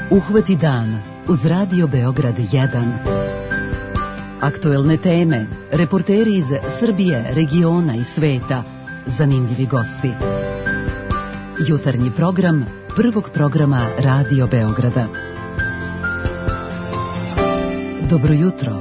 Uhvati dan uz Radio Beograd 1. Aktuelne teme, reporteri iz Srbije, regiona i sveta, zanimljivi gosti. Jutarnji program prvog programa Radio Beograda. Dobro jutro.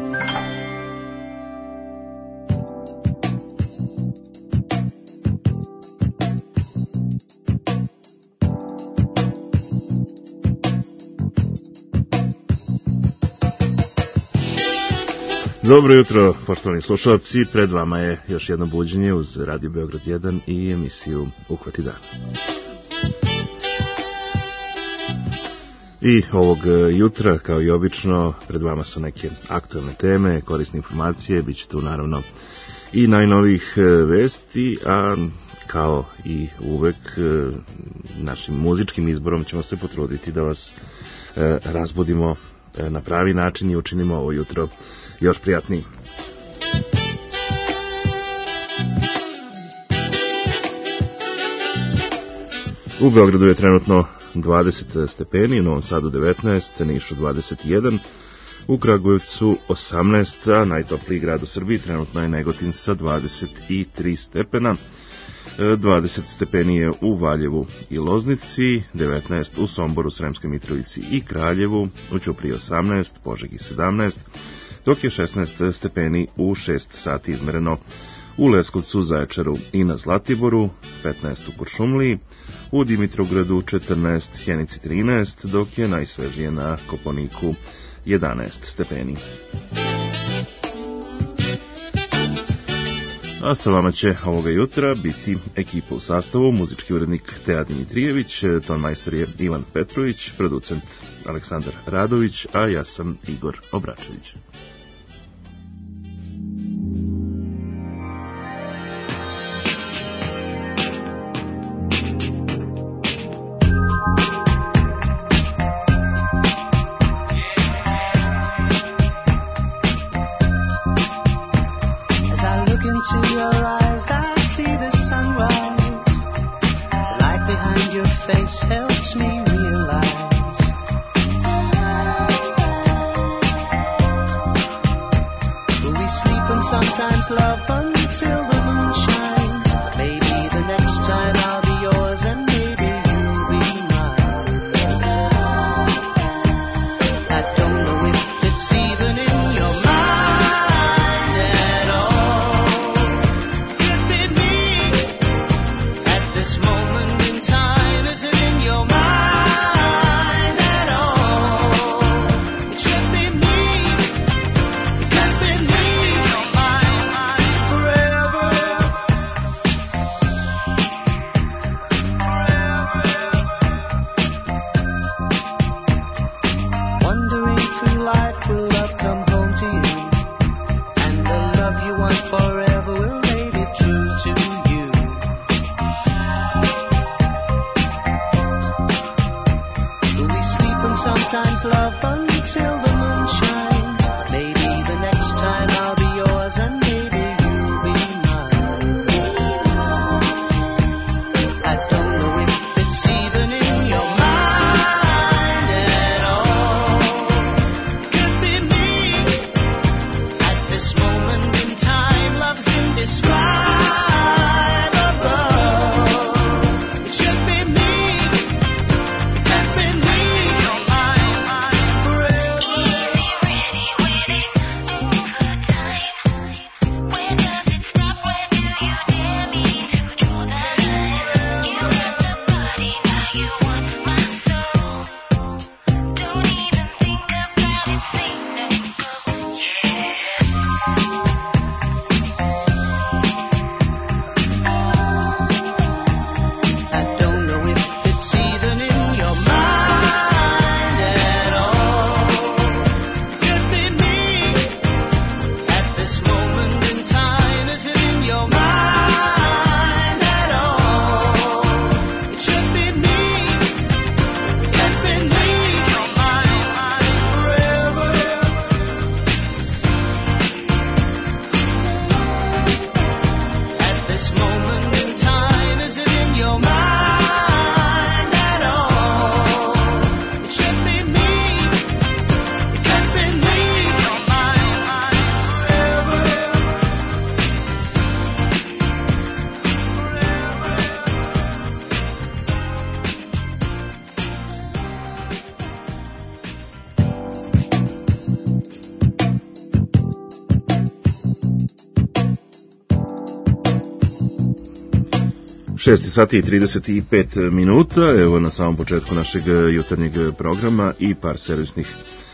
Dobro jutro, poštovani slušalci, pred vama je još jedno buđenje uz Radio Beograd 1 i emisiju Uhvati dan. I ovog jutra, kao i obično, pred vama su neke aktualne teme, korisne informacije, bit će tu naravno i najnovijih vesti, a kao i uvek našim muzičkim izborom ćemo se potruditi da vas razbudimo na pravi način i učinimo ovo jutro još prijatniji. U Beogradu je trenutno 20 stepeni, u Novom Sadu 19, Nišu 21, u Kragujevcu 18, a najtopliji grad u Srbiji trenutno je Negotin sa 23 stepena. 20 stepeni je u Valjevu i Loznici, 19 u Somboru, Sremskoj Mitrovici i Kraljevu, u Ćupriji 18, Požegi 17, dok je 16 stepeni u 6 sati izmereno u Leskovcu, Zaječaru i na Zlatiboru, 15 u Kuršumliji, u Dimitrovgradu 14, Sjenici 13, dok je najsvežije na Kopaoniku 11 stepeni. A sa vama će ovoga jutra biti ekipa u sastavu, muzički urednik Teja Dimitrijević, tonmajstor je Ivan Petrović, producent Aleksandar Radović, a ja sam Igor Obračević. 6 sati i 35 minuta, evo na samom početku našeg jutarnjeg programa i par servisnih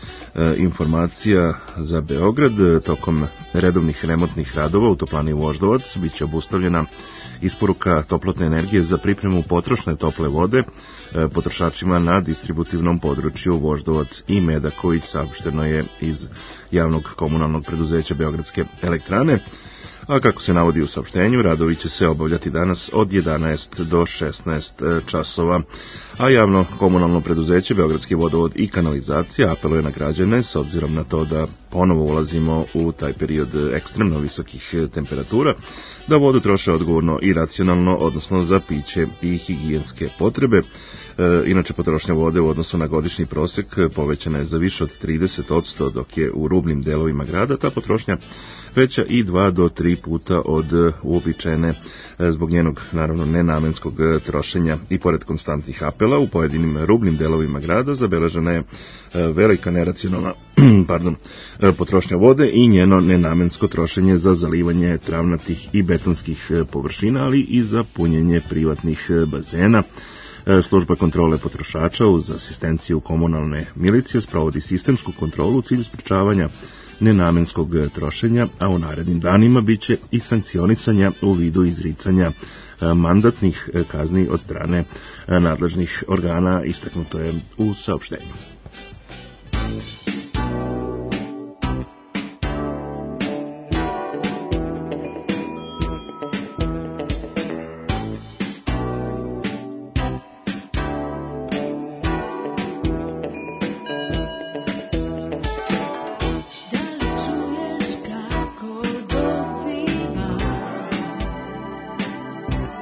informacija za Beograd. Tokom redovnih remontnih radova u toplani Voždovac biće obustavljena isporuka toplotne energije za pripremu potrošne tople vode potrošačima na distributivnom području Voždovac i Medaković, saopšteno je iz javnog komunalnog preduzeća Beogradske elektrane. A kako se navodi u saopštenju, radovi će se obavljati danas od 11 do 16 časova. A javno komunalno preduzeće Beogradski vodovod i kanalizacija apeluje na građane s obzirom na to da ponovo ulazimo u taj period ekstremno visokih temperatura, da vodu troše odgovorno i racionalno, odnosno za piće i higijenske potrebe. Inače, potrošnja vode u odnosu na godišnji prosek povećana je za više od 30%, dok je u rubnim delovima grada ta potrošnja veća i 2 do 3 puta od uobičajene zbog njenog, naravno, nenamenskog trošenja. I pored konstantnih apela u pojedinim rubnim delovima grada zabeležena je velika neracionalna potrošnja vode i njeno nenamensko trošenje za zalivanje travnatih i betonskih površina, ali i za punjenje privatnih bazena. Služba kontrole potrošača uz asistenciju komunalne milicije sprovodi sistemsku kontrolu u cilju sprečavanja nenamenskog trošenja, a u narednim danima biće i sankcionisanja u vidu izricanja mandatnih kazni od strane nadležnih organa, istaknuto je u saopštenju.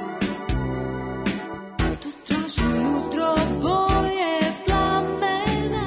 Boje plamena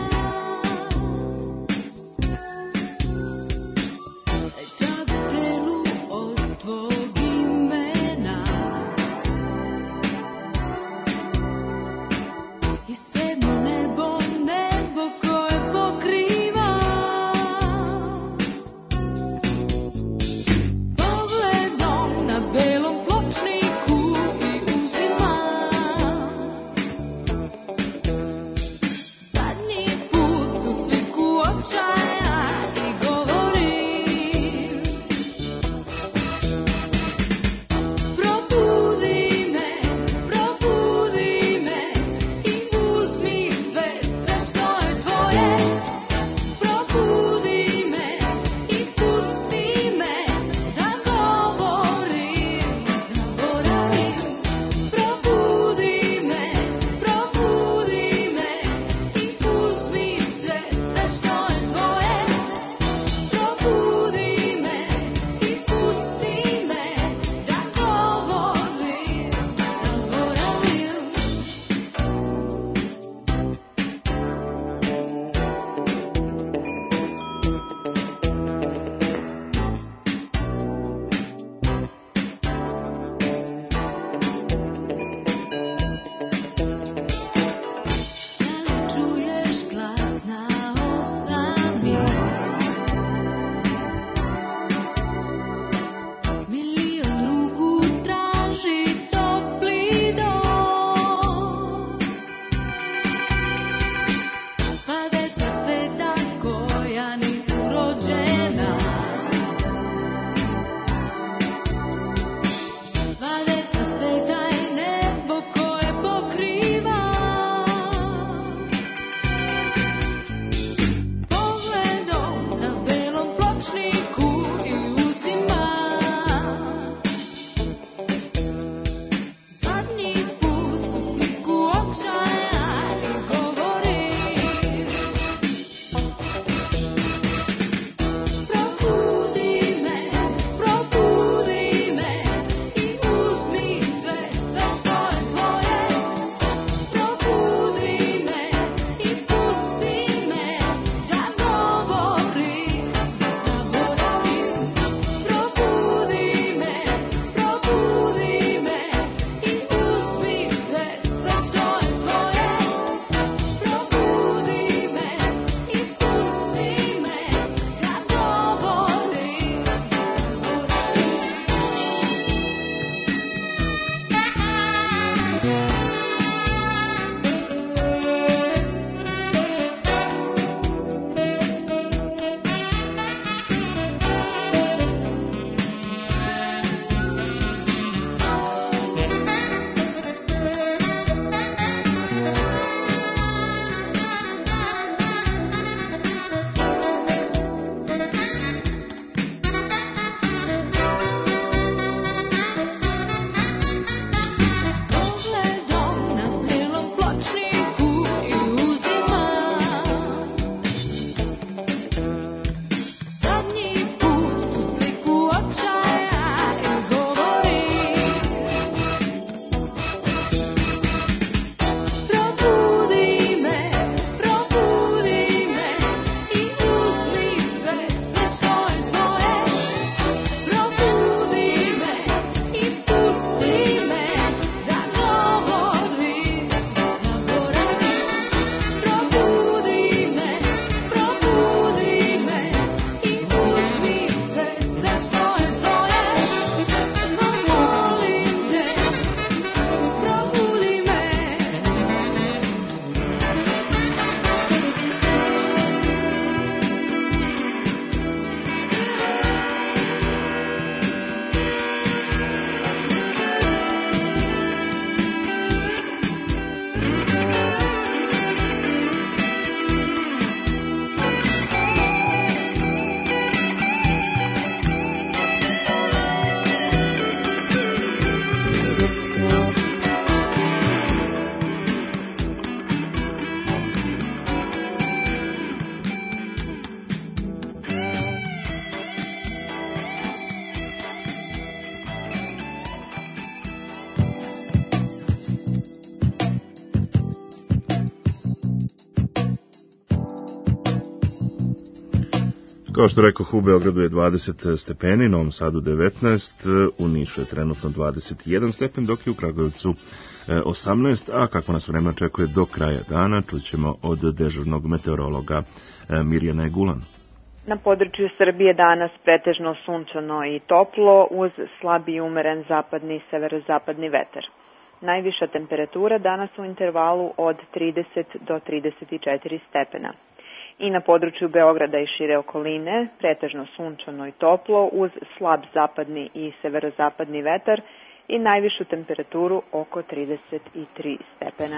Kao što rekoh, u Beogradu je 20 stepeni, Novom Sadu 19, u Nišu je trenutno 21 stepen, dok je u Kragujevcu 18, a kako nas vreme očekuje do kraja dana, čućemo od dežurnog meteorologa Mirjane Gulan. Na području Srbije danas pretežno sunčano i toplo uz slabi i umeren zapadni i severozapadni vetar. Najviša temperatura danas u intervalu od 30 do 34 stepena. I na području Beograda i šire okoline pretežno sunčano i toplo uz slab zapadni i severozapadni vetar i najvišu temperaturu oko 33 stepena.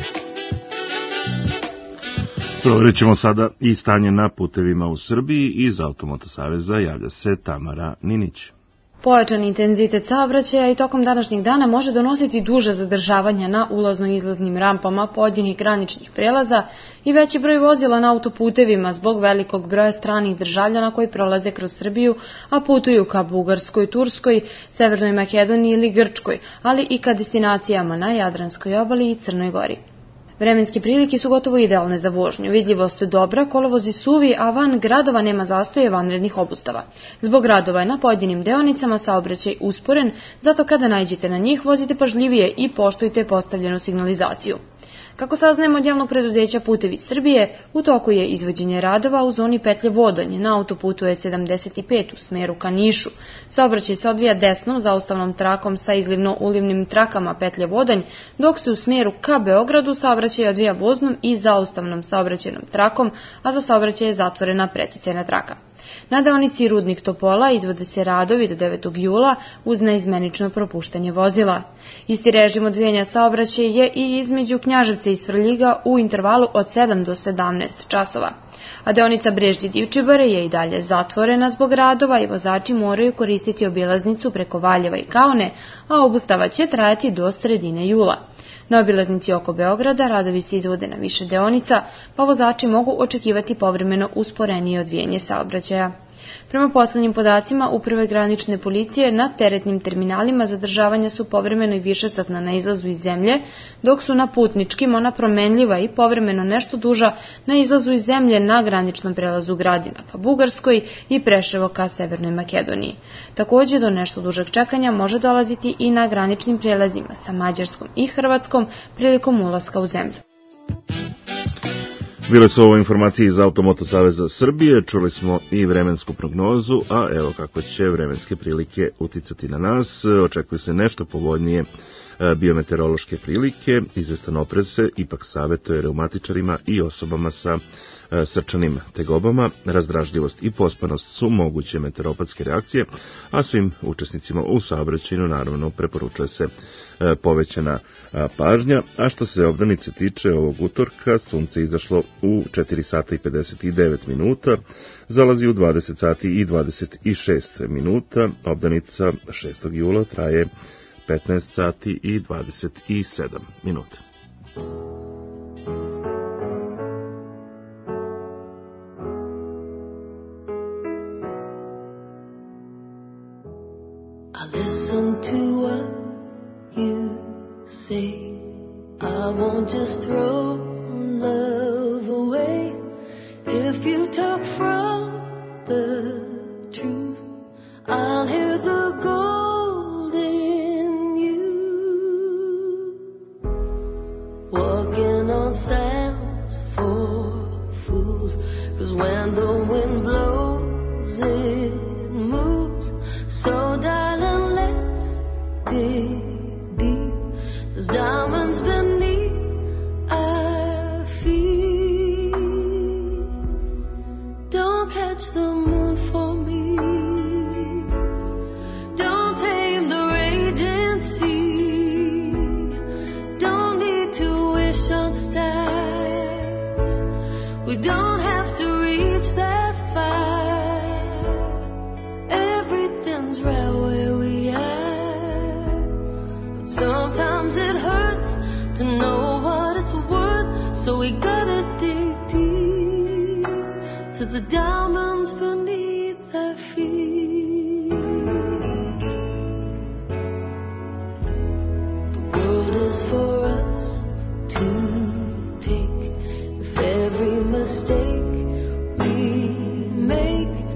Provjerit ćemo sada i stanje na putevima u Srbiji. Iz Automoto saveza javlja se Tamara Ninić. Pojačan intenzitet saobraćaja i tokom današnjeg dana može donositi duže zadržavanja na ulazno-izlaznim rampama pojedinih graničnih prelaza i veći broj vozila na autoputevima zbog velikog broja stranih državljana koji prolaze kroz Srbiju, a putuju ka Bugarskoj, Turskoj, Severnoj Makedoniji ili Grčkoj, ali i ka destinacijama na Jadranskoj obali i Crnoj Gori. Vremenske prilike su gotovo idealne za vožnju, vidljivost je dobra, kolovozi suvi, a van gradova nema zastoje vanrednih obustava. Zbog radova je na pojedinim deonicama saobraćaj usporen, zato kada naiđete na njih vozite pažljivije i poštujte postavljenu signalizaciju. Kako saznajemo od javnog preduzeća Putevi Srbije, u toku je izvođenje radova u zoni petlje Vodanje na autoputu E75 u smeru ka Nišu. Saobraćaj se odvija desnom zaustavnom trakom sa izlivno-ulivnim trakama petlje Vodanj, dok se u smeru ka Beogradu saobraćaj odvija voznom i zaustavnom saobraćajnom trakom, a za saobraćaj je zatvorena preticajna traka. Na deonici Rudnik Topola izvode se radovi do 9. jula uz neizmenično propuštanje vozila. Isti režim odvijanja saobraćaja je i između Knjaževca i Svrljiga u intervalu od 7 do 17 časova. A deonica Brežđe-Divčibare je i dalje zatvorena zbog radova i vozači moraju koristiti obilaznicu preko Valjeva i Kaone, a obustava će trajati do sredine jula. Na obilaznici oko Beograda radovi se izvode na više deonica, pa vozači mogu očekivati povremeno usporenije odvijanje saobraćaja. Prema poslednjim podacima Uprave granične policije, na teretnim terminalima zadržavanja su povremeno i višesatna na izlazu iz zemlje, dok su na putničkim ona promenljiva i povremeno nešto duža na izlazu iz zemlje na graničnom prelazu Gradina ka Bugarskoj i Preševo ka Severnoj Makedoniji. Takođe, do nešto dužeg čekanja može dolaziti i na graničnim prelazima sa Mađarskom i Hrvatskom prilikom ulaska u zemlju. Bile su ovo informacije iz Automoto saveza Srbije, čuli smo i vremensku prognozu, a evo kako će vremenske prilike uticati na nas. Očekuje se nešto povoljnije biometeorološke prilike, izvestan oprez se ipak savjetuje reumatičarima i osobama sa srčanim tegobama. Razdražljivost i pospanost su moguće meteoropatske reakcije, a svim učesnicima u saobraćaju naravno preporučuje se povećana pažnja. A što se obdanice tiče, ovog utorka sunce izašlo u 4 sata i 59 minuta, zalazi u 20 sati i 26 minuta, obdanica 6. jula traje 15 sati i 27 minuta. Listen to what you say. I won't just throw love away. If you talk from the truth, I'll hear the gold in you. Walking on sands for fools, 'cause when the wind blows it moves. So darling, let's dig deep. There's diamonds beneath our feet. Don't catch the moon for me. Don't tame the raging sea. Don't need to wish on stars. We don't have to reach that far. Right where we are, but sometimes it hurts to know what it's worth, so we gotta dig deep to the diamonds beneath our feet. The world is for us to take. If every mistake we make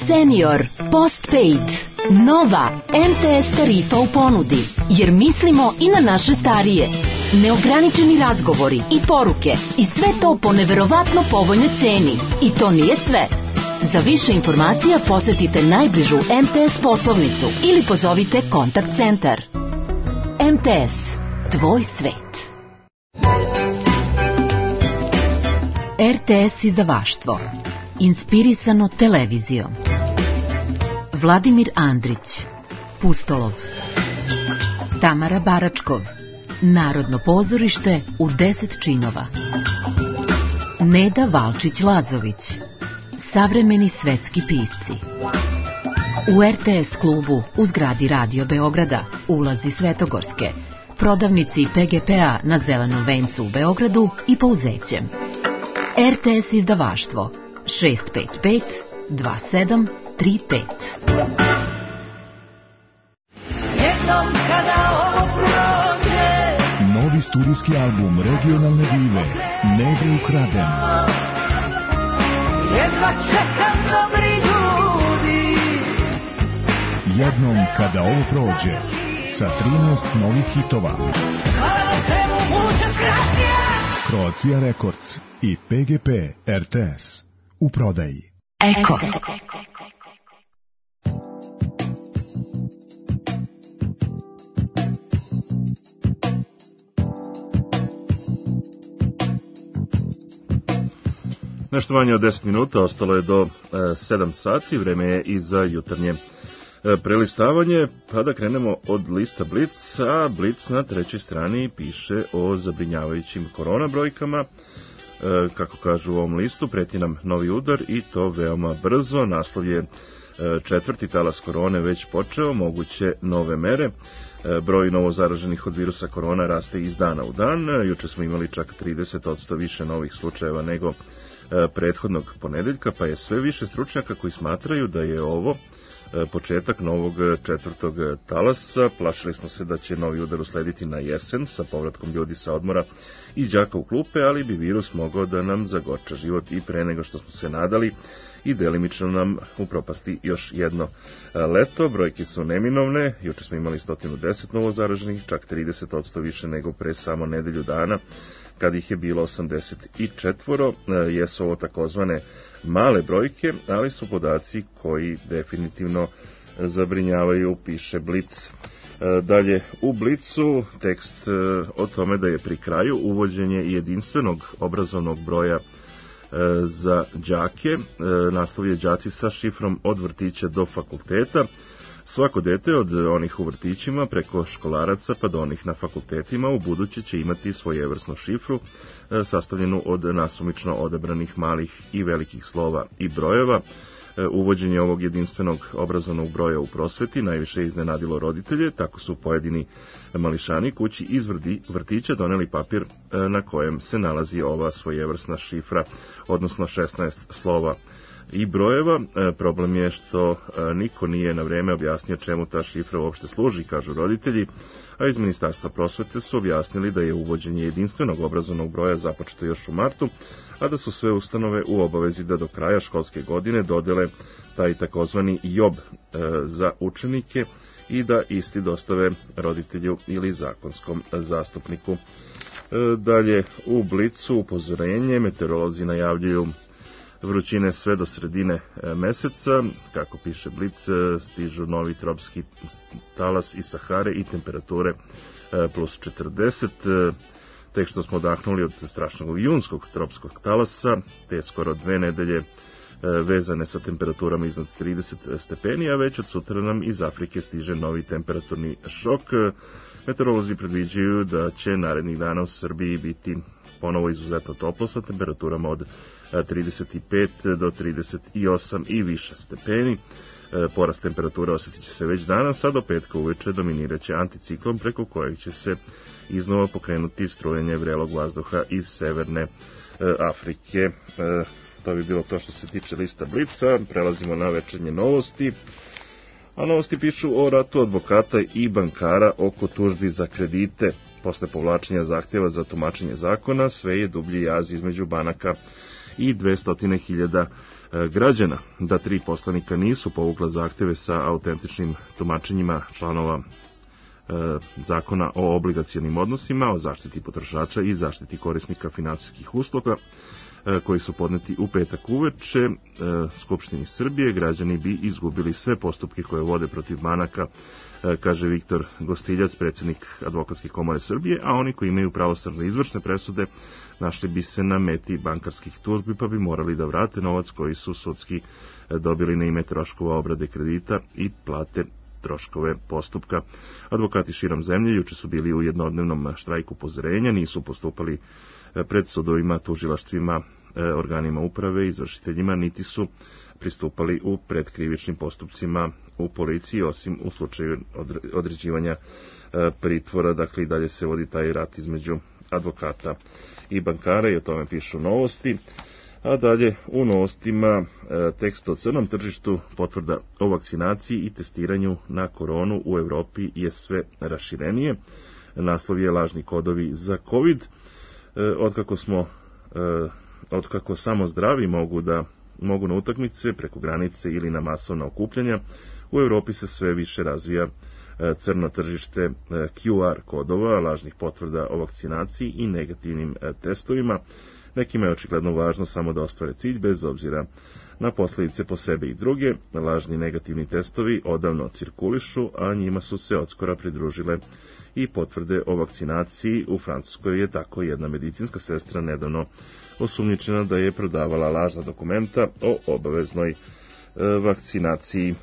Senior Postpaid. Nova MTS tarifa u ponudi, jer mislimo i na naše starije. Neograničeni razgovori i poruke i sve to po neverovatno povoljnoj ceni. I to nije sve. Za više informacija posetite najbližu MTS poslovnicu ili pozovite kontakt centar. MTS, tvoj svet. RTS izdavaštvo. Inspirisano televizijom. Vladimir Andrić, Pustolov. Tamara Baračkov, Narodno pozorište u 10 činova. Neda Valčić-Lazović, Savremeni svetski pisci. U RTS klubu u zgradi Radio Beograda, ulazi Svetogorske, prodavnici PGP-a na Zelenom vencu u Beogradu i Pouzećem. RTS izdavaštvo 655 2735. Novi studijski album regionalne dive Negde ukraden. Jedva čekam dobri ljudi. Jednom kada ovo prođe, sa 13 novih hitova. Croatia Records i PGP RTS u prodaji. Eko. Nešto manje od 10 minuta, ostalo je do 7 sati, vreme je i za jutarnje prelistavanje, pa da krenemo od lista Blic, a Blic na trećoj strani piše o zabrinjavajućim korona brojkama. Kako kažu u ovom listu, preti nam novi udar i to veoma brzo. Naslov je četvrti talas korone već počeo, moguće nove mere. Broj novozaraženih od virusa korona raste iz dana u dan. Juče smo imali čak 30% više novih slučajeva nego prethodnog ponedeljka, pa je sve više stručnjaka koji smatraju da je ovo početak novog četvrtog talasa. Plašili smo se da će novi udar uslediti na jesen sa povratkom ljudi sa odmora i đaka u klupe, ali bi virus mogao da nam zagorča život i pre nego što smo se nadali i delimično nam upropasti još jedno leto. Brojke su neminovne, juče smo imali 110 novozaraženih, čak 30% više nego pre samo nedelju dana, kad ih je bilo 84. Jesu ovo takozvane male brojke, ali su podaci koji definitivno zabrinjavaju, piše Blic. Dalje u Blicu tekst o tome da je pri kraju uvođenje jedinstvenog obrazovnog broja za đake. Naslov je đaci sa šifrom od vrtića do fakulteta. Svako dete od onih u vrtićima preko školaraca pa do onih na fakultetima u buduće će imati svojevrsnu šifru sastavljenu od nasumično odabranih malih i velikih slova i brojeva. Uvođenje ovog jedinstvenog obrazovnog broja u prosveti najviše je iznenadilo roditelje, tako su pojedini mališani kući iz vrtića doneli papir na kojem se nalazi ova svojevrsna šifra, odnosno 16 slova i brojeva. Problem je što niko nije na vreme objasnio čemu ta šifra uopšte služi, kažu roditelji, a iz Ministarstva prosvete su objasnili da je uvođenje jedinstvenog obrazovnog broja započeto još u martu, a da su sve ustanove u obavezi da do kraja školske godine dodele taj takozvani JOB za učenike i da isti dostave roditelju ili zakonskom zastupniku. Dalje u Blicu upozorenje, meteorolozi najavljuju vrućine sve do sredine meseca. Kako piše Blic, stižu novi tropski talas iz Sahare i temperature plus 40. Tek što smo odahnuli od strašnog junskog tropskog talasa, te skoro 2 nedelje vezane sa temperaturama iznad 30 stepeni, a već od sutra nam iz Afrike stiže novi temperaturni šok. Meteorolozi predviđaju da će narednih dana u Srbiji biti ponovo izuzetno toplo sa temperaturama od 35 do 38 i više stepeni. Porast temperature osjetit će se već danas, a do petka uveče dominiraće anticiklon preko kojeg će se iznova pokrenuti strujanje vrelog vazduha iz severne Afrike. To bi bilo to što se tiče lista Blica. Prelazimo na večernje novosti. A novosti pišu o ratu advokata i bankara oko tužbi za kredite. Posle povlačenja zahtjeva za tumačenje zakona, sve je dublji jaz između banaka i 200.000 građana, da 3 poslanika nisu povukla zahteve sa autentičnim tumačenjima članova Zakona o obligacionim odnosima, o zaštiti potrošača i zaštiti korisnika finansijskih usluga, koji su podneti u petak uveče Skupštini Srbije, građani bi izgubili sve postupke koje vode protiv banaka, kaže Viktor Gostiljac, predsjednik Advokatske komore Srbije, a oni koji imaju pravosnažne izvršne presude našli bi se na meti bankarskih tužbi, pa bi morali da vrate novac koji su sudski dobili na ime troškova obrade kredita i plate troškove postupka. Advokati širom zemlje juče su bili u jednodnevnom štrajku upozorenja, nisu postupali pred sudovima, tužilaštvima, organima uprave, izvršiteljima, niti su pristupali u predkrivičnim postupcima u policiji, osim u slučaju određivanja pritvora. Dakle, i dalje se vodi taj rat između advokata i bankara i o tome pišu Novosti. A dalje u Novostima tekst o crnom tržištu, potvrda o vakcinaciji i testiranju na koronu u Evropi je sve raširenije. Naslov je lažni kodovi za COVID. Otkako samo zdravi mogu na utakmice, preko granice ili na masovna okupljanja, u Evropi se sve više razvija crno tržište QR kodova, lažnih potvrda o vakcinaciji i negativnim testovima. Nekima je očigledno važno samo da ostvare cilj bez obzira na posljedice po sebe i druge. Lažni negativni testovi odavno cirkulišu, a njima su se odskora pridružile i potvrde o vakcinaciji. U Francuskoj je tako jedna medicinska sestra nedavno osumnjičena da je prodavala lažna dokumenta o obaveznoj vakcinaciji.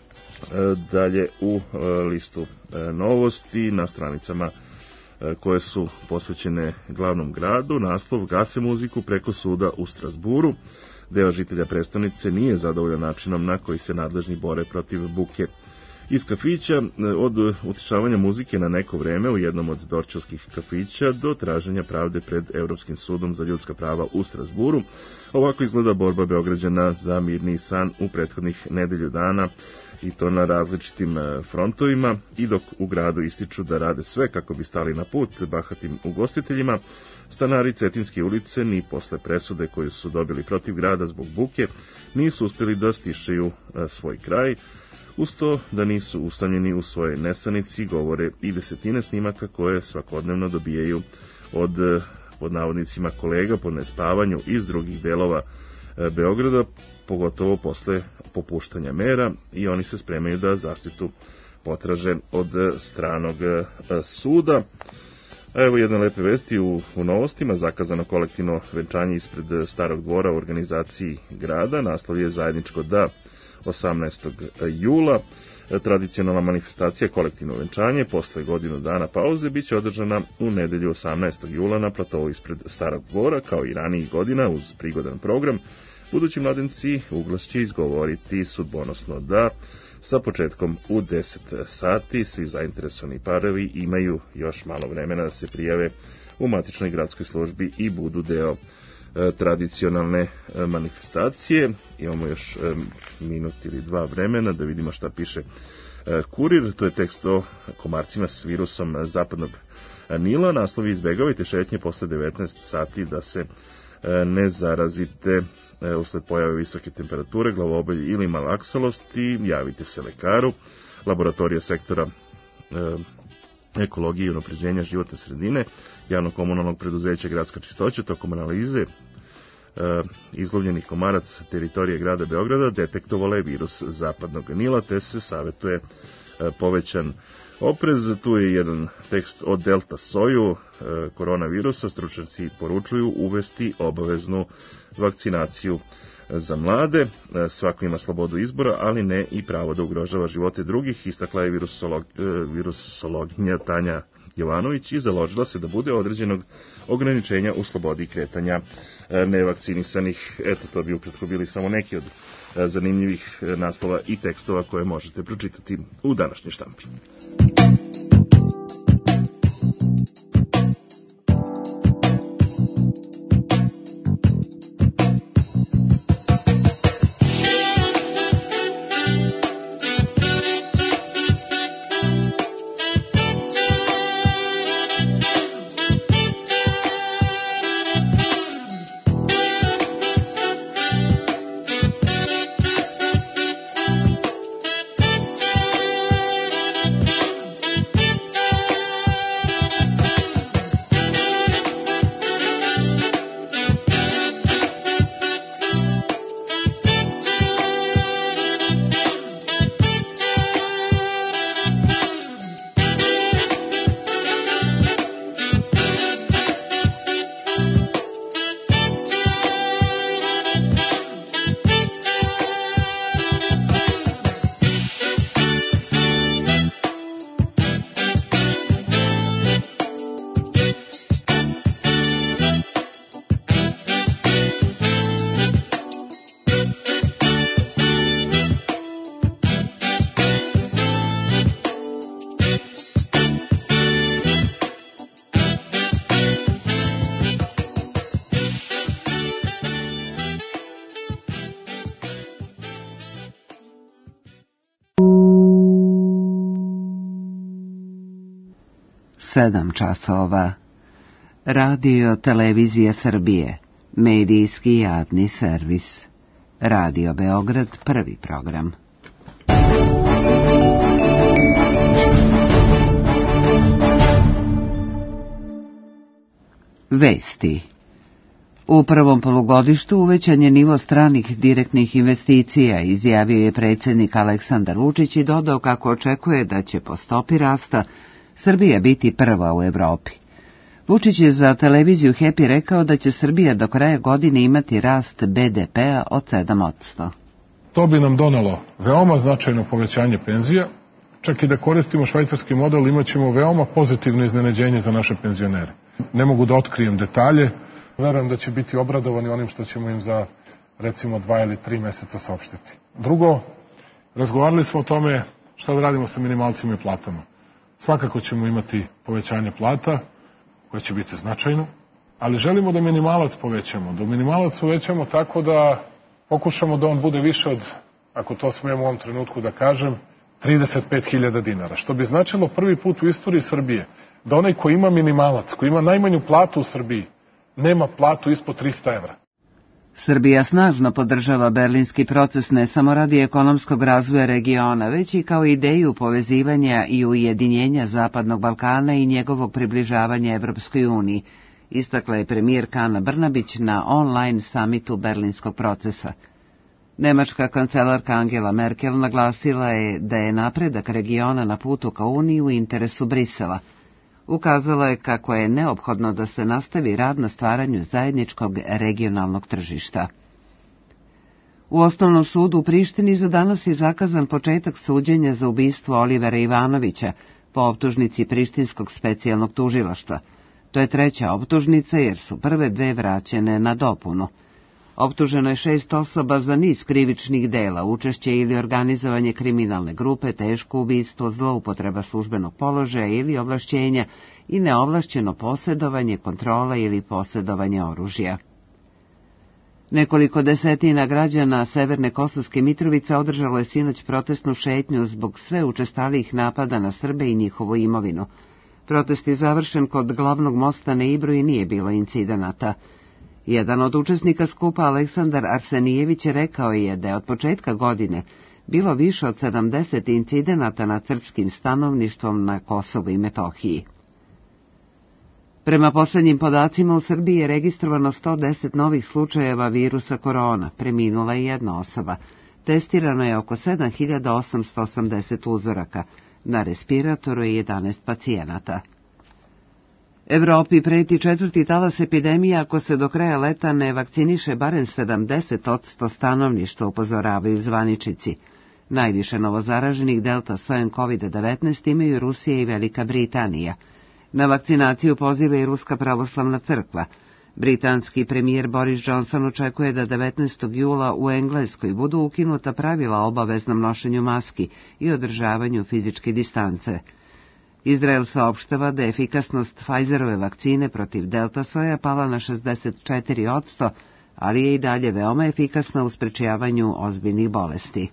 Dalje u listu Novosti na stranicama koje su posvećene glavnom gradu, naslov: gase muziku preko suda u Strasburu. Deo žitelja prestonice nije zadovoljan načinom na koji se nadležni bore protiv buke iz kafića, od utišavanja muzike na neko vreme u jednom od dorčelskih kafića do traženja pravde pred Europskim sudom za ljudska prava u Strasburu. Ovako izgleda borba Beograđana za mirni san u prethodnih nedelju dana, i to na različitim frontovima, i dok u gradu ističu da rade sve kako bi stali na put bahatim ugostiteljima, stanari Cetinske ulice ni posle presude koju su dobili protiv grada zbog buke nisu uspjeli da stišaju svoj kraj. Uz to da nisu usamljeni u svojoj nesanici, govore i desetine snimaka koje svakodnevno dobijaju od, pod navodnicima, kolega po nespavanju iz drugih delova Beograda, pogotovo posle popuštanja mera, i oni se spremaju da zaštitu potraže od stranog suda. A evo jedne lepe vesti u Novostima: zakazano kolektivno venčanje ispred Starog dvora u organizaciji grada. Naslov je zajedničko da 18. jula. Tradicionalna manifestacija kolektivno venčanje posle godinu dana pauze biće održana u nedelju 18. jula na platovu ispred Starog dvora, kao i ranijih godina, uz prigodan program. Budući mladenci uglas će izgovoriti sudbonosno da sa početkom u 10 sati. Svi zainteresovani parovi imaju još malo vremena da se prijave u matičnoj gradskoj službi i budu deo tradicionalne manifestacije. Imamo još minut ili dva vremena da vidimo šta piše Kurir. To je tekst o komarcima s virusom zapadnog Nila. Naslov: izbegavajte šetnje posle 19 sati da se ne zarazite usled pojave visoke temperature, glavobolje ili malaksalosti. Javite se lekaru. Laboratorija sektora ekologije i unapređenja životne sredine javno-komunalnog preduzeća Gradska čistoća tokom analize izlovljenih komaraca teritorije grada Beograda detektovala je virus zapadnog Nila, te se savjetuje povećan oprez. Tu je jedan tekst o delta soju koronavirusa. Stručnjaci poručuju uvesti obaveznu vakcinaciju za mlade. Svako ima slobodu izbora, ali ne i pravo da ugrožava živote drugih, istakla je virusologinja Tanja Jovanović i založila se da bude određenog ograničenja u slobodi kretanja nevakcinisanih. Eto, to bi ukratko bili samo neki od zanimljivih naslova i tekstova koje možete pročitati u današnjoj štampi. 7 časova. Radio Televizija Srbije, medijski javni servis. Radio Beograd, prvi program. Vesti. U prvom polugodištu uvećan je nivo stranih direktnih investicija, izjavio je predsjednik Aleksandar Vučić i dodao kako očekuje da će po stopi rasta Srbija biti prva u Evropi. Vučić je za televiziju Happy rekao da će Srbija do kraja godine imati rast BDP-a od 7%. To bi nam donelo veoma značajno povećanje penzija, čak i da koristimo švajcarski model imat ćemo veoma pozitivno iznenađenje za naše penzionere. Ne mogu da otkrijem detalje, verujem da će biti obradovani onim što ćemo im za recimo 2 ili 3 meseca saopštiti. Drugo, razgovarali smo o tome šta da radimo sa minimalcima i platama. Svakako ćemo imati povećanje plata, koje će biti značajno, ali želimo da minimalac povećamo. Da minimalac povećamo tako da pokušamo da on bude više od, ako to smijem u ovom trenutku da kažem, 35.000 dinara. Što bi značilo prvi put u istoriji Srbije da onaj ko ima minimalac, ko ima najmanju platu u Srbiji, nema platu ispod 300 evra. Srbija snažno podržava berlinski proces ne samo radi ekonomskog razvoja regiona, već i kao ideju povezivanja i ujedinjenja Zapadnog Balkana i njegovog približavanja Evropskoj uniji, istakla je premijerka Ana Brnabić na online samitu berlinskog procesa. Nemačka kancelarka Angela Merkel naglasila je da je napredak regiona na putu ka Uniji u interesu Brisela. Ukazala je kako je neophodno da se nastavi rad na stvaranju zajedničkog regionalnog tržišta. U Osnovnom sudu u Prištini za danas je zakazan početak suđenja za ubistvo Olivera Ivanovića po optužnici Prištinskog specijalnog tužilaštva. To je 3. optužnica jer su prve 2 vraćene na dopunu. Optuženo je 6 osoba za niz krivičnih dela, učešće ili organizovanje kriminalne grupe, teško ubistvo, zloupotreba službenog položaja ili ovlašćenja i neovlašćeno posjedovanje, kontrola ili posjedovanje oružja. Nekoliko desetina građana Severne Kosovske Mitrovice održalo je sinoć protestnu šetnju zbog sve učestalijih napada na Srbe i njihovu imovinu. Protest je završen kod glavnog mosta na Ibru i nije bilo incidenata. Jedan od učesnika skupa, Aleksandar Arsenijević, rekao je da je od početka godine bilo više od 70 incidenata nad srpskim stanovništvom na Kosovu i Metohiji. Prema posljednjim podacima u Srbiji je registrovano 110 novih slučajeva virusa korona, preminula je 1 osoba. Testirano je oko 7880 uzoraka, na respiratoru je 11 pacijenata. Evropi preti 4. talas epidemije ako se do kraja leta ne vakciniše barem 70% stanovništva, upozoravaju zvaničnici. Najviše novozaraženih delta sojem COVID-19 imaju Rusija i Velika Britanija. Na vakcinaciju poziva i Ruska pravoslavna crkva. Britanski premijer Boris Johnson očekuje da 19. jula u Engleskoj budu ukinuta pravila o obaveznom nošenju maski i održavanju fizičke distance. Izrael saopštava da je efikasnost Pfizerove vakcine protiv delta soja pala na 64%, ali je i dalje veoma efikasna u sprečavanju ozbiljnih bolesti.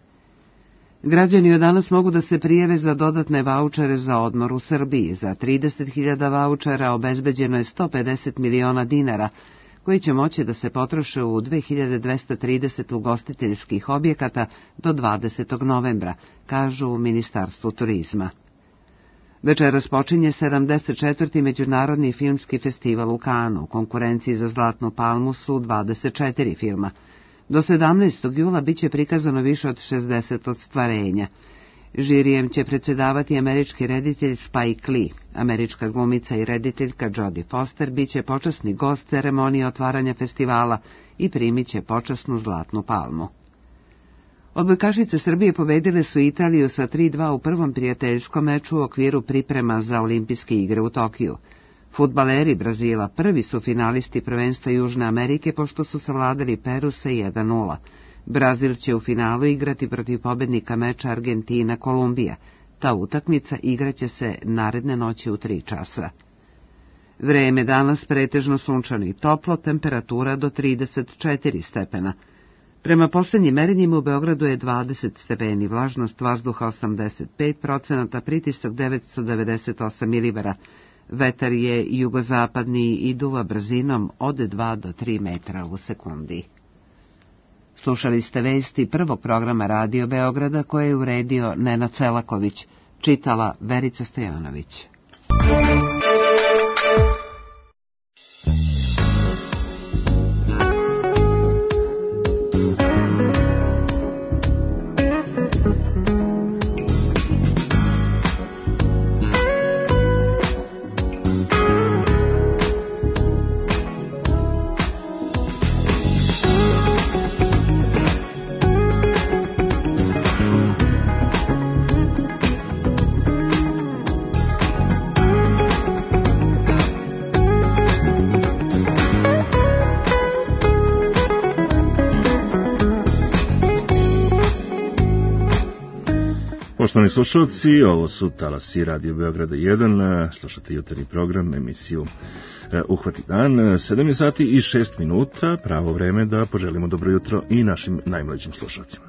Građani od danas mogu da se prijave za dodatne vaučere za odmor u Srbiji. Za 30.000 vaučera obezbeđeno je 150 miliona dinara, koji će moći da se potroše u 2230 ugostiteljskih objekata do 20. novembra, kažu u Ministarstvu turizma. Večeras počinje 74. Međunarodni filmski festival u Kanu. U konkurenciji za Zlatnu palmu su 24 filma. Do 17. jula biće prikazano više od 60 ostvarenja. Žirijem će predsjedavati američki reditelj Spike Lee. Američka glumica i rediteljka Jodie Foster biće počasni gost ceremonije otvaranja festivala i primit će počasnu Zlatnu palmu. Odbojkašice Srbije pobedile su Italiju sa 3:2 u prvom prijateljskom meču u okviru priprema za olimpijske igre u Tokiju. Fudbaleri Brazila prvi su finalisti prvenstva Južne Amerike pošto su savladali Peru sa 1:0. Brazil će u finalu igrati protiv pobednika meča Argentina-Kolumbija. Ta utakmica igraće se naredne noći u 3 časa. Vreme danas pretežno sunčano i toplo, temperatura do 34 stepena. Prema posljednjim merenjima u Beogradu je 20 stepeni, vlažnost vazduha 85%, pritisak 998 milibara. Vetar je jugozapadni i duva brzinom od 2 do 3 metra u sekundi. Slušali ste vesti prvog programa Radio Beograda koje je uredio Nenad Selaković, čitala Verica Stojanović. Poštovani slušalci, ovo su talasi Radio Beograda 1, slušate jutarnji program, emisiju Uhvati dan, 7 sati i 6 minuta, pravo vreme da poželimo dobro jutro i našim najmlađim slušalcima.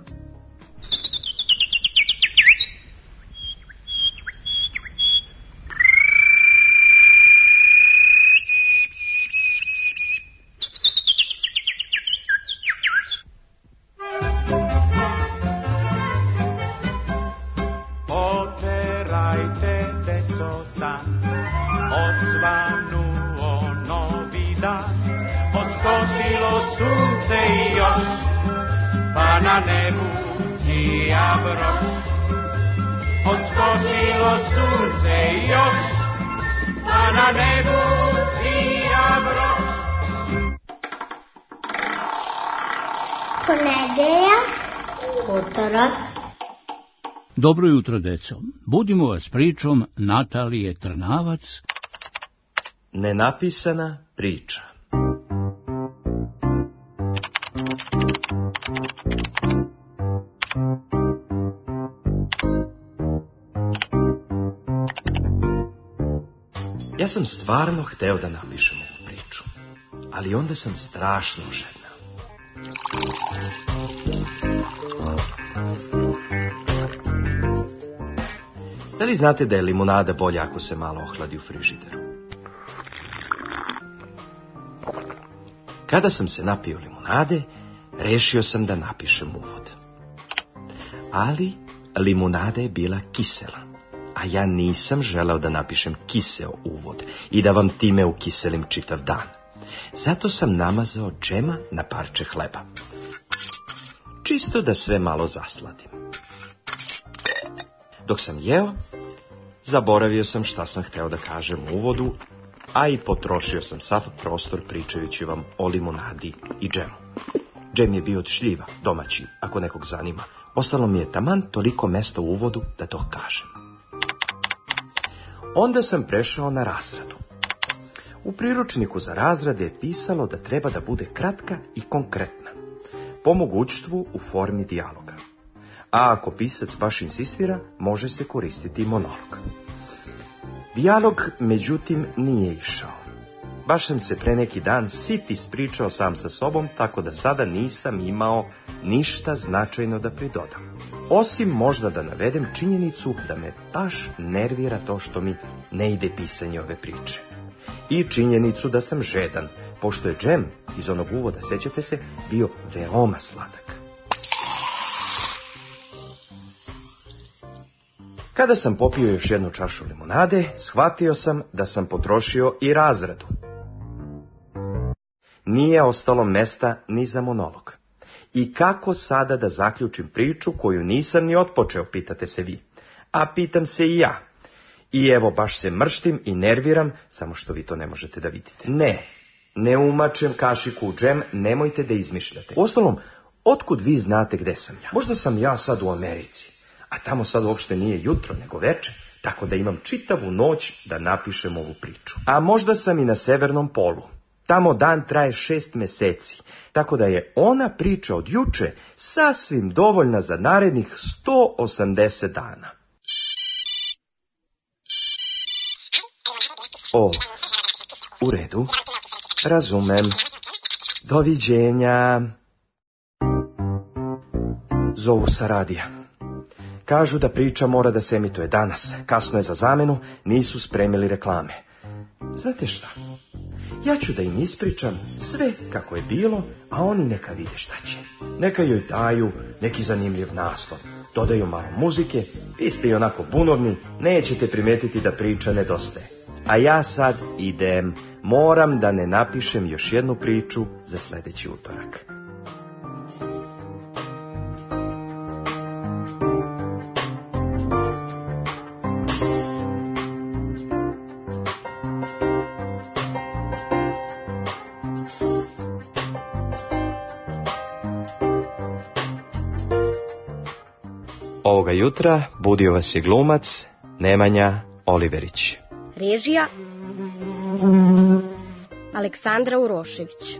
Dobro jutro, deco. Budimo vas pričom Natalije Trnavac. Nenapisana priča. Ja sam stvarno hteo da napišem ovu priču, ali onda sam strašno žedna. Da li znate da je limunada bolja ako se malo ohladi u frižideru? Kada sam se napio limunade, rešio sam da napišem uvod. Ali limunada je bila kisela, a ja nisam želeo da napišem kiseo uvod i da vam time ukiselim čitav dan. Zato sam namazao džema na parče hleba. Čisto da sve malo zasladim. Dok sam jeo, zaboravio sam šta sam hteo da kažem u uvodu, a i potrošio sam sav prostor pričajući vam o limunadi i džemu. Džem je bio od šljiva, domaći, ako nekog zanima. Ostalo mi je taman toliko mesta u uvodu da to kažem. Onda sam prešao na razradu. U priručniku za razrade je pisalo da treba da bude kratka i konkretna, po mogućstvu u formi dijaloga. A ako pisac baš insistira, može se koristiti i monolog. Dijalog, međutim, nije išao. Baš sam se pre neki dan sit ispričao sam sa sobom, tako da sada nisam imao ništa značajno da pridodam. Osim možda da navedem činjenicu da me baš nervira to što mi ne ide pisanje ove priče. I činjenicu da sam žedan, pošto je džem iz onog uvoda, sećate se, bio veoma sladak. Kada sam popio još jednu čašu limunade, shvatio sam da sam potrošio i razradu. Nije ostalo mesta ni za monolog. I kako sada da zaključim priču koju nisam ni otpočeo, pitate se vi. A pitam se i ja. I evo baš se mrštim i nerviram, samo što vi to ne možete da vidite. Ne umačem kašiku u džem, nemojte da izmišljate. Uostalom, otkud vi znate gde sam ja? Možda sam ja sad u Americi, a tamo sad uopšte nije jutro, nego veče, tako da imam čitavu noć da napišem ovu priču. A možda sam i na severnom polu. Tamo dan traje 6 meseci, tako da je ona priča od juče sasvim dovoljna za narednih 180 dana. O, u redu, razumem. Doviđenja. Zovu sa radija. Kažu da priča mora da se emituje danas. Kasno je za zamenu, nisu spremili reklame. Znate šta? Ja ću da im ispričam sve kako je bilo, a oni neka vide šta će. Neka joj daju neki zanimljiv naslov, dodaju malo muzike, vi ste i onako bunovni, nećete primetiti da priča nedostaje. A ja sad idem, moram da ne napišem još jednu priču za sljedeći utorak. Ovoga jutra budio vas je glumac Nemanja Oliverić. Režija Aleksandra Urošević.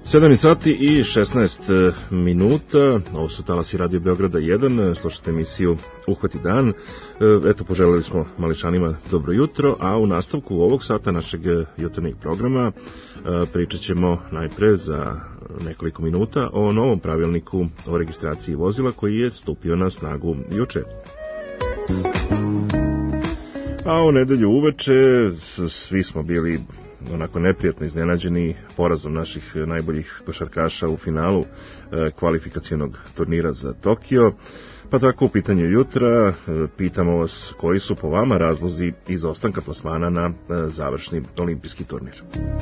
7 sati i 16 minuta, ovo su talasi Radio Beograda 1, slušate emisiju Uhvati dan. Eto, poželjeli smo Maličanima dobro jutro, a u nastavku ovog sata našeg jutarnjeg programa pričat ćemo najpre za nekoliko minuta o novom pravilniku o registraciji vozila koji je stupio na snagu juče. A u nedelju uveče svi smo bili onako neprijatno iznenađeni porazom naših najboljih košarkaša u finalu kvalifikacionog turnira za Tokio. Pa tako u pitanju jutra pitamo vas koji su po vama razlozi izostanka plasmana na završni olimpijski turnir.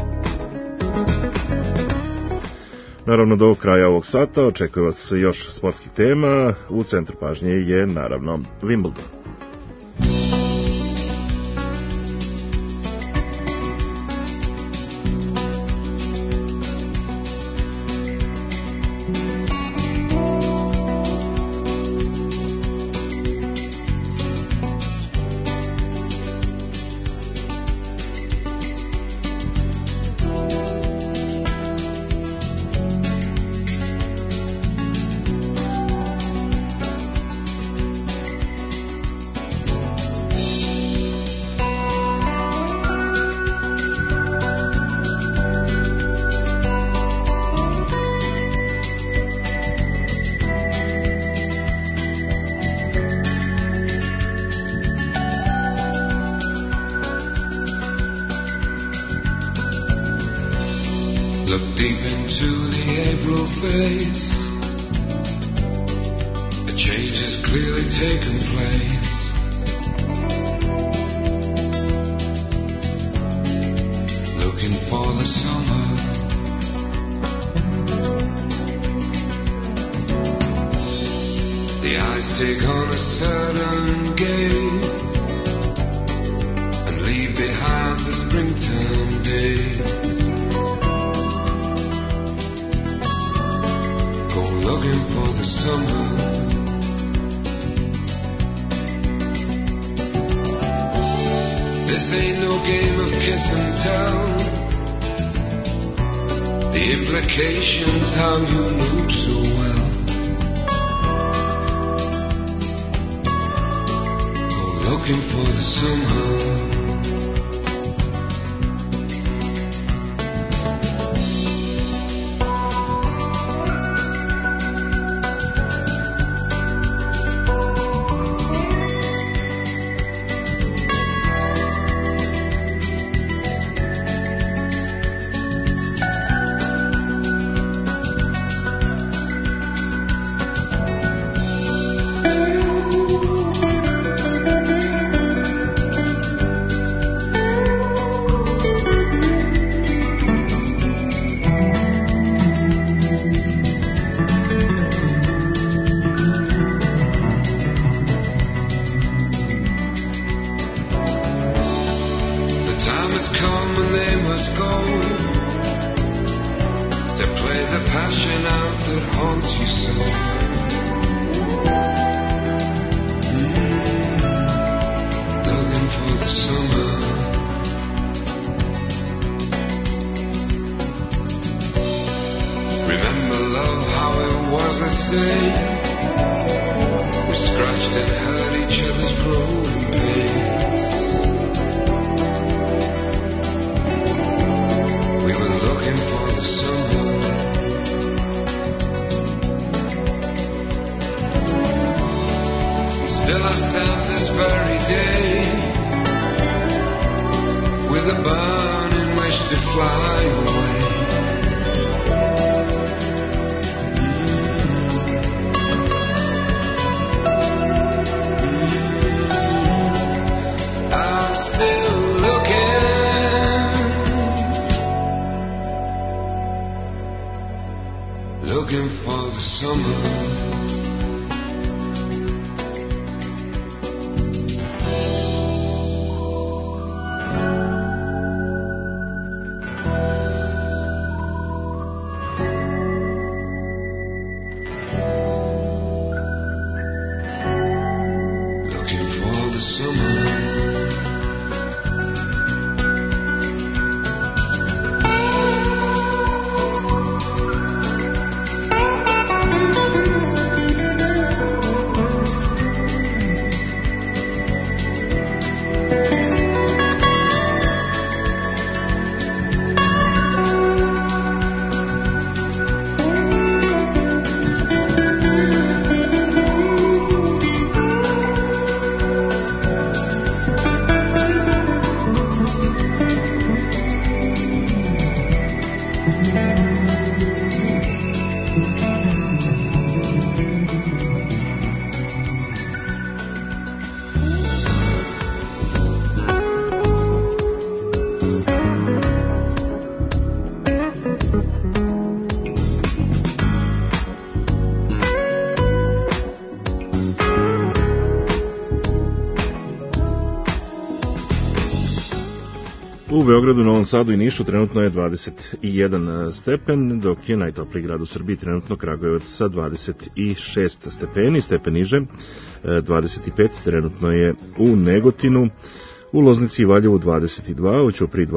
Naravno, do kraja ovog sata očekuje vas još sportskih tema. U centru pažnje je naravno Wimbledon. Beogradu, Novom Sadu i Nišu trenutno je 21 stepen, dok je najtopliji grad u Srbiji trenutno Kragujevac sa 26 stepeni, stepen niže 25 trenutno je u Negotinu, u Loznici i Valjevu 22, u Ćupriji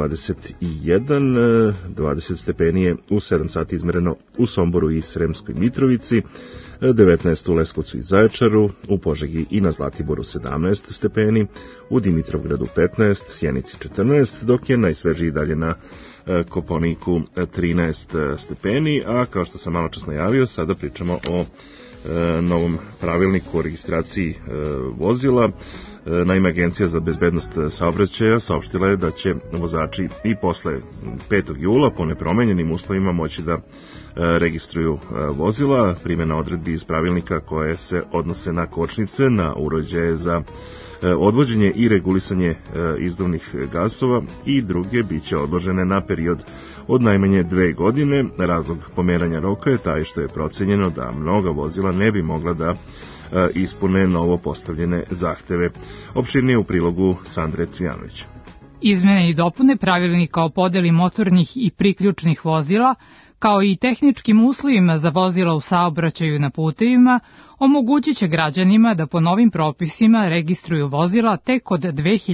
21, 20 stepeni je u 7 sati izmereno u Somboru i Sremskoj Mitrovici, 19 u Leskovcu i Zaječaru, u Požegi i na Zlatiboru 17 stepeni, u Dimitrovgradu 15, Sjenici 14, dok je najsvežiji dalje na Kopaoniku 13 stepeni, a kao što sam malo čas najavio, sada pričamo o novom pravilniku o registraciji vozila. Naime, Agencija za bezbednost saobraćaja saopštila je da će vozači i posle 5. jula po nepromenjenim uslovima moći da registruju vozila. Primjena odredbi iz pravilnika koje se odnose na kočnice, na uređaje za odvođenje i regulisanje izduvnih gasova i druge biće odložene na period od najmanje 2 godine. Razlog pomeranja roka je taj što je procenjeno da mnoga vozila ne bi mogla da ispune novo postavljene zahteve. Opširnije u prilogu Sandre Cvijanović. Izmene i dopune pravilnika o podeli motornih i priključnih vozila, kao i tehničkim uslovima za vozila u saobraćaju na putevima, omogućit će građanima da po novim propisima registruju vozila tek od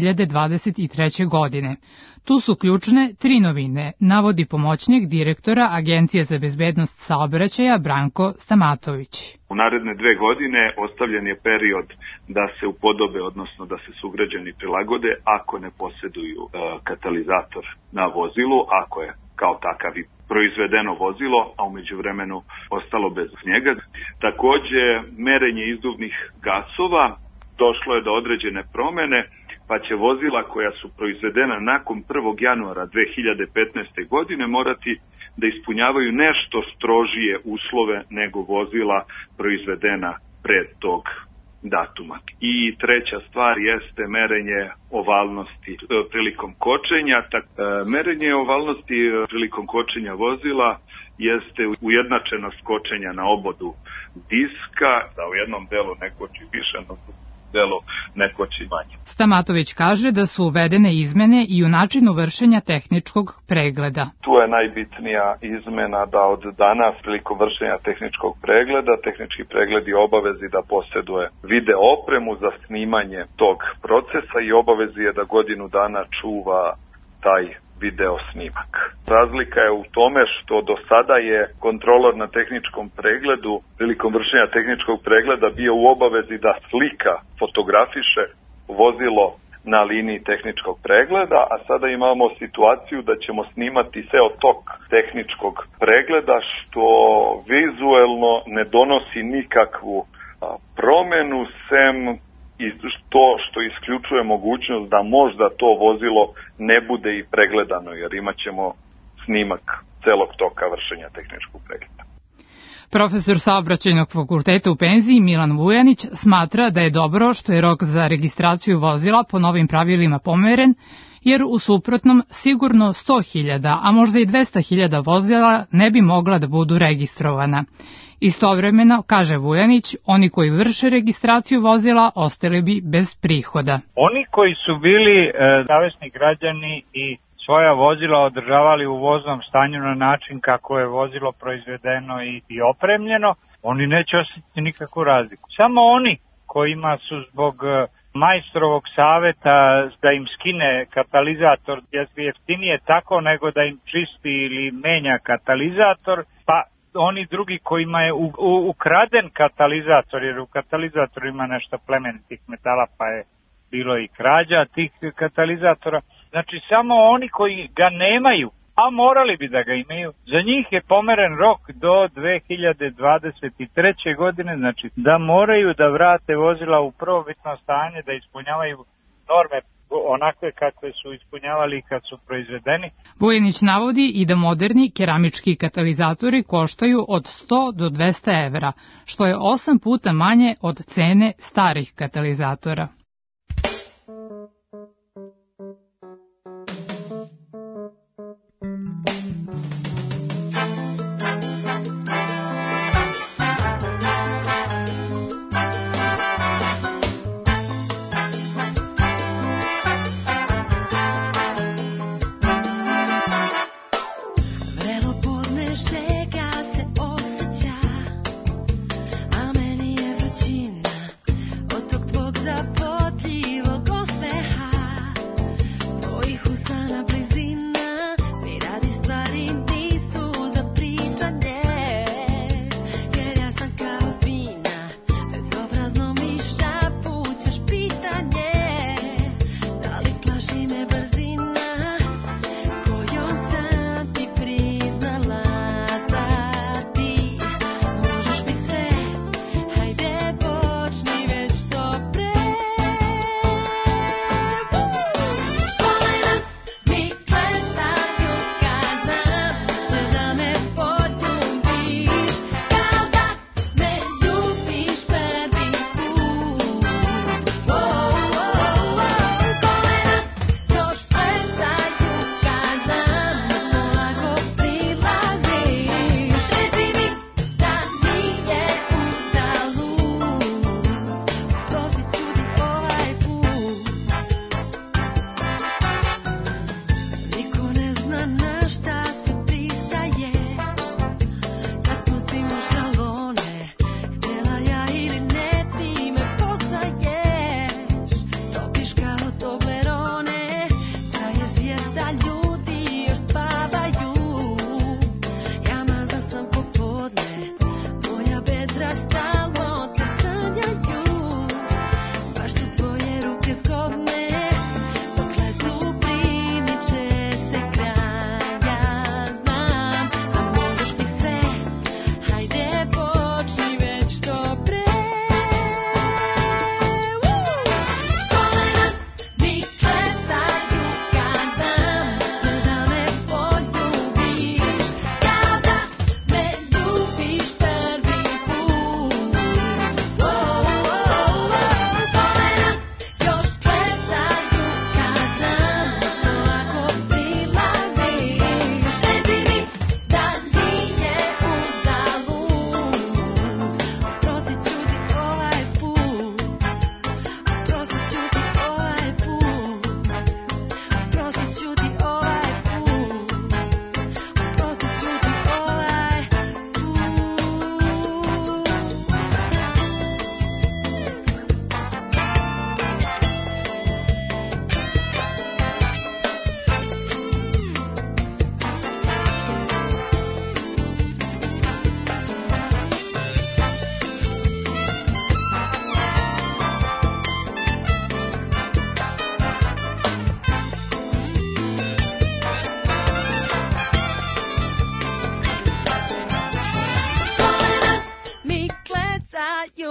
2023. godine. Tu su ključne 3 novine, navodi pomoćnik direktora Agencije za bezbednost saobraćaja Branko Stamatović. U naredne 2 godine ostavljen je period da se upodobe, odnosno da se sugrađani prilagode ako ne posjeduju katalizator na vozilu, ako je kao takav i proizvedeno vozilo, a u međuvremenu ostalo bez njega. Takođe, merenje izduvnih gasova, došlo je do određene promene, pa će vozila koja su proizvedena nakon 1. januara 2015. godine morati da ispunjavaju nešto strožije uslove nego vozila proizvedena pre tog datuma. I treća stvar jeste merenje ovalnosti prilikom kočenja. Merenje ovalnosti prilikom kočenja vozila jeste ujednačenost kočenja na obodu diska, da u jednom delu ne koči više, no delu ne koči manje. Stamatović kaže da su uvedene izmene i u načinu vršenja tehničkog pregleda. Tu je najbitnija izmena da od danas prilikom vršenja tehničkog pregleda, tehnički pregled je obavezi da posjeduje video opremu za snimanje tog procesa i obavezi je da godinu dana čuva taj video snimak. Razlika je u tome što do sada je kontrolor na tehničkom pregledu prilikom vršenja tehničkog pregleda bio u obavezi da slika, fotografiše vozilo na liniji tehničkog pregleda, a sada imamo situaciju da ćemo snimati ceo tok tehničkog pregleda, što vizuelno ne donosi nikakvu promenu, sem i to što isključuje mogućnost da možda to vozilo ne bude i pregledano, jer imat ćemo snimak celog toka vršenja tehničkog pregleda. Profesor saobraćajnog fakulteta u penziji Milan Vujanić smatra da je dobro što je rok za registraciju vozila po novim pravilima pomeren, jer u suprotnom sigurno 100.000, a možda i 200.000 vozila ne bi mogla da budu registrovana. Istovremeno, kaže Vujanić, oni koji vrše registraciju vozila ostali bi bez prihoda. Oni koji su bili savesni građani i svoja vozila održavali u voznom stanju na način kako je vozilo proizvedeno i opremljeno, oni neće osjetiti nikakvu razliku. Samo oni kojima su zbog majstorovog saveta da im skine katalizator, jeftinije tako nego da im čisti ili menja katalizator, pa oni drugi kojima je ukraden katalizator, jer u katalizatoru ima nešto plemenitih metala, pa je bilo i krađa tih katalizatora. Znači, samo oni koji ga nemaju, a morali bi da ga imaju, za njih je pomeren rok do 2023. godine, znači da moraju da vrate vozila u prvobitno stanje, da ispunjavaju norme onakve kakve su ispunjavali kad su proizvedeni. Vujanić navodi i da moderni keramički katalizatori koštaju od 100 do 200 evra, što je 8 puta manje od cene starih katalizatora.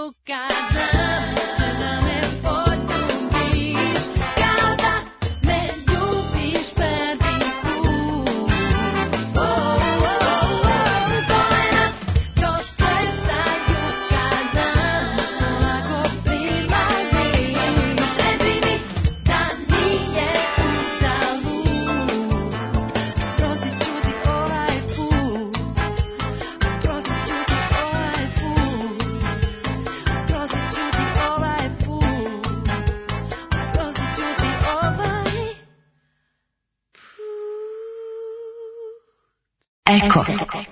Eko.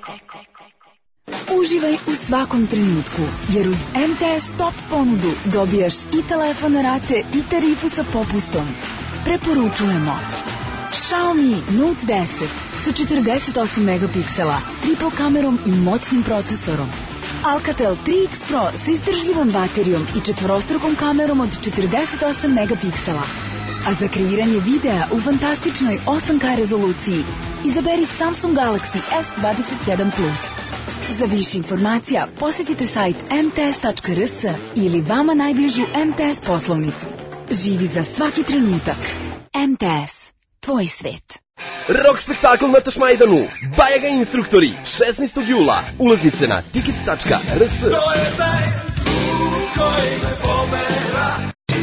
Uživaj u svakom trenutku, jer uz MTS Top ponudu dobijaš i telefon na rate i tarifu sa popustom. Preporučujemo Xiaomi Note 10 sa 48 megapiksela, triple kamerom i moćnim procesorom. Alcatel 3X Pro sa izdržljivom baterijom i četvorostrukom kamerom od 48 megapiksela. A za kreiranje videa u fantastičnoj 8K rezoluciji izaberi Samsung Galaxy S27 Plus. Za više informacija posjetite sajt mts.rs ili vama najbližu MTS poslovnicu. Živi za svaki trenutak. MTS. Tvoj svet. Rok spektakl na Tašmajdanu. Bajaga instruktori. 16. jula. Ulaznice na tickets.rs. To je taj zvuk koji me pomera.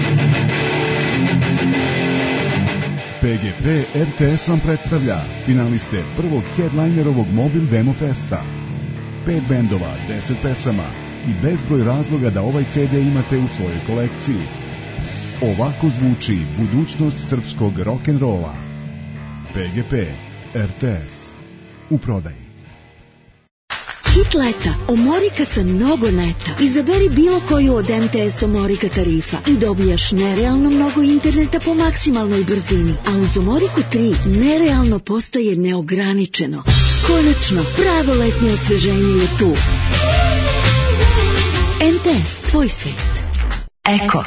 PGP RTS vam predstavlja finaliste prvog headlinerovog Mobil Demo Festa. 5 bendova, 10 pesama i bezbroj razloga da ovaj CD imate u svojoj kolekciji. Ovako zvuči budućnost srpskog rock'n'rolla. PGP RTS u prodaji. Hit leta, Omorika sa mnogo neta. Izaberi bilo koju od MTS Omorika tarifa i dobijaš nerealno mnogo interneta po maksimalnoj brzini. A uz Omoriku 3 nerealno postaje neograničeno. Konačno, pravo letnje osveženje je tu. MTS, tvoj svet. Eko.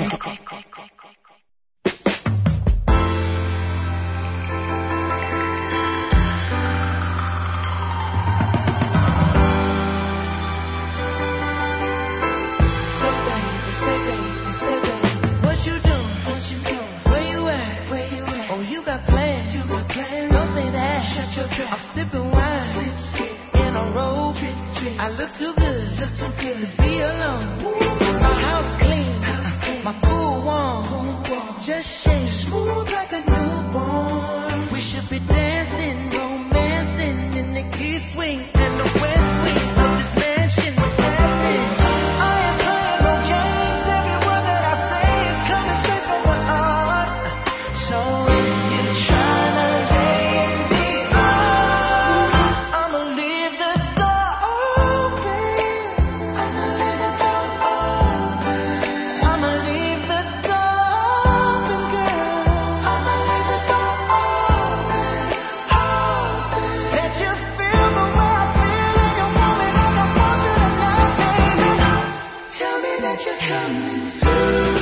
I look too good to be alone. My house clean, my pool warm, just shake smooth like a newborn. We should be dancing, romancing in the east wing and the west wing of this mansion. I am playing no games. Every word that I say is coming straight from the heart. So if you're trying to lay in these arms, I'ma leave the door open. I'ma leave the door open. I'ma leave the door open, girl. I'ma leave the door open. Let you feel the way I feel, and you want me like I want you tonight, baby. Tell me that you're coming through.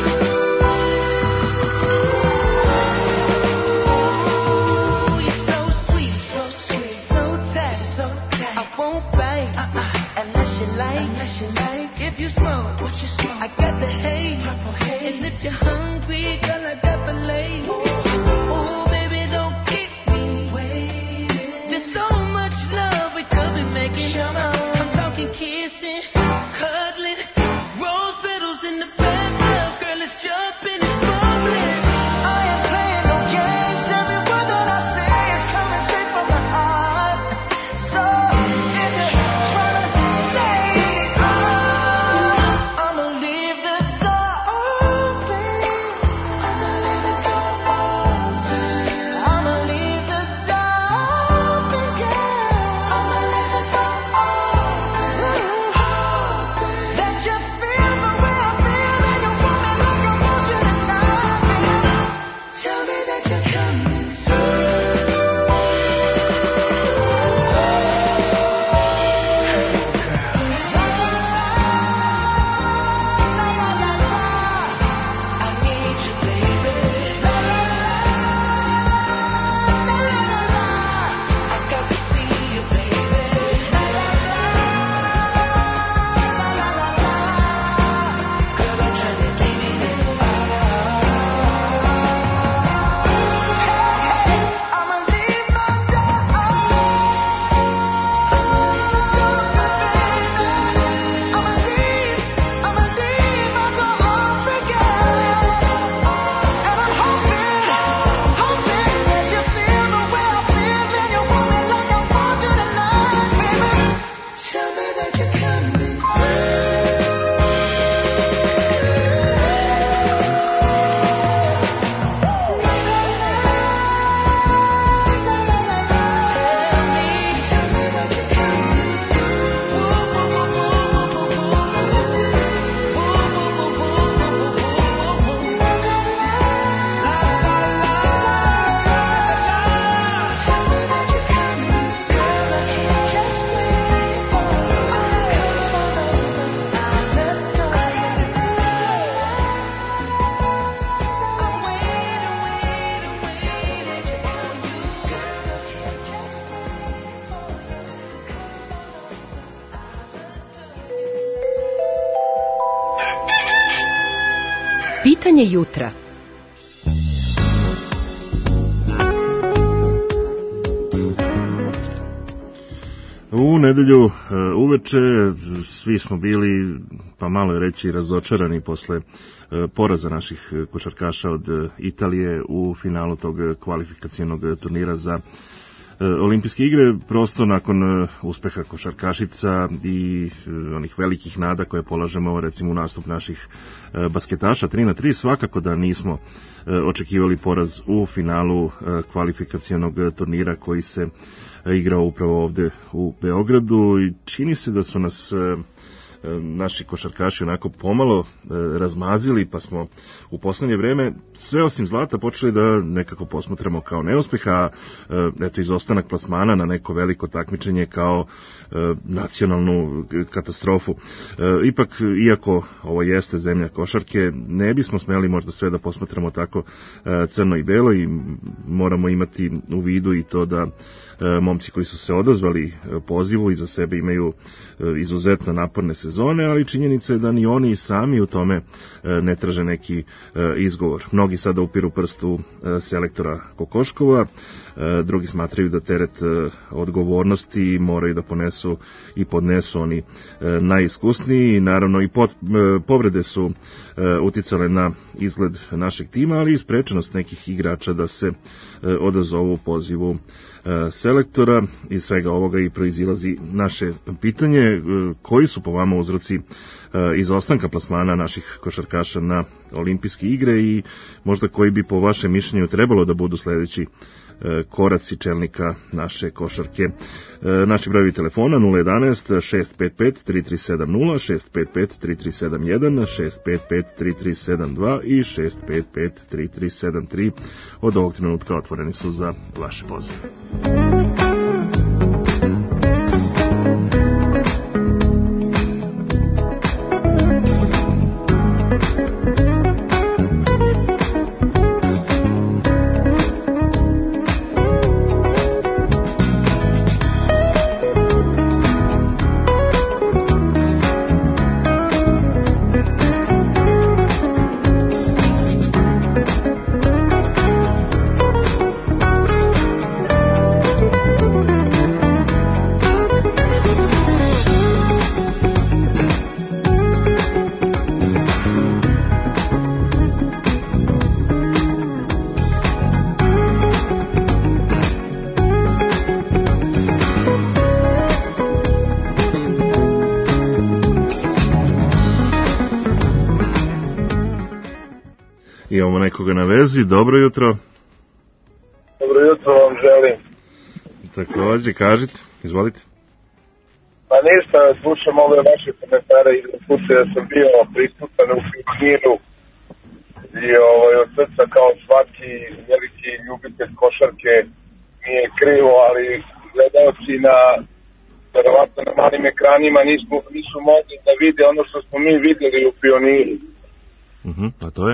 You're so sweet, so tight, I won't bite unless you like. If you smoke, I got the haze. And if you're hungry, girl, I got the lace. Ooh, baby, don't keep me waiting. There's so much love we could be making. I'm talking kissing, cuddling, rose petals in the bathtub. Girl, it's jumping and bubbling. I ain't playing no games. Every word that I say is coming straight from the heart. So if you're trying to lay these arms, I'ma leave the door open. I'ma leave the door open. Pitanje jutra. U nedelju uveče svi smo bili, pa malo je reći, razočarani posle poraza naših košarkaša od Italije u finalu tog kvalifikacionog turnira za olimpijske igre, prosto nakon uspeha košarkašica i onih velikih nada koje polažemo recimo u nastup naših basketaša 3-3, svakako da nismo očekivali poraz u finalu kvalifikacionog turnira koji se igrao upravo ovde u Beogradu i čini se da su nas naši košarkaši onako pomalo razmazili, pa smo u poslednje vreme sve osim zlata počeli da nekako posmatramo kao neuspeh, a eto izostanak plasmana na neko veliko takmičenje kao nacionalnu katastrofu. Ipak, iako ovo jeste zemlja košarke, ne bismo smeli možda sve da posmatramo tako crno i belo i moramo imati u vidu i to da momci koji su se odazvali pozivu iza sebe imaju izuzetno naporne sezone, ali činjenica je da ni oni sami u tome ne traže neki izgovor. Mnogi sada upiru prstu selektora Kokoškova, drugi smatraju da teret odgovornosti moraju da ponesu i podnesu oni najiskusniji i naravno i povrede su uticale na izgled našeg tima, ali i sprečenost nekih igrača da se odazovu pozivu selektora. Iz svega ovoga i proizilazi naše pitanje, koji su po vama uzroci izostanka plasmana naših košarkaša na olimpijske igre i možda koji bi po vašem mišljenju trebalo da budu sledeći koraci čelnika naše košarke. Naši brojevi telefona 011 655 3370, 655 3371, 655 3372 i 655 3373. Od ovog trenutka otvoreni su za vaše pozive. Imamo nekoga na vezi, dobro jutro. Dobro jutro vam želim. Takođe, kažite, izvolite. Pa ništa, slušam ove vaše komentare i slučaja sam bio prisutan u Pioniru i od srca kao svaki veliki ljubitelj košarke nije krivo, ali gledaoci na verovatno na malim ekranima nisu mogli da vide ono što smo mi videli u Pioniru. A to je?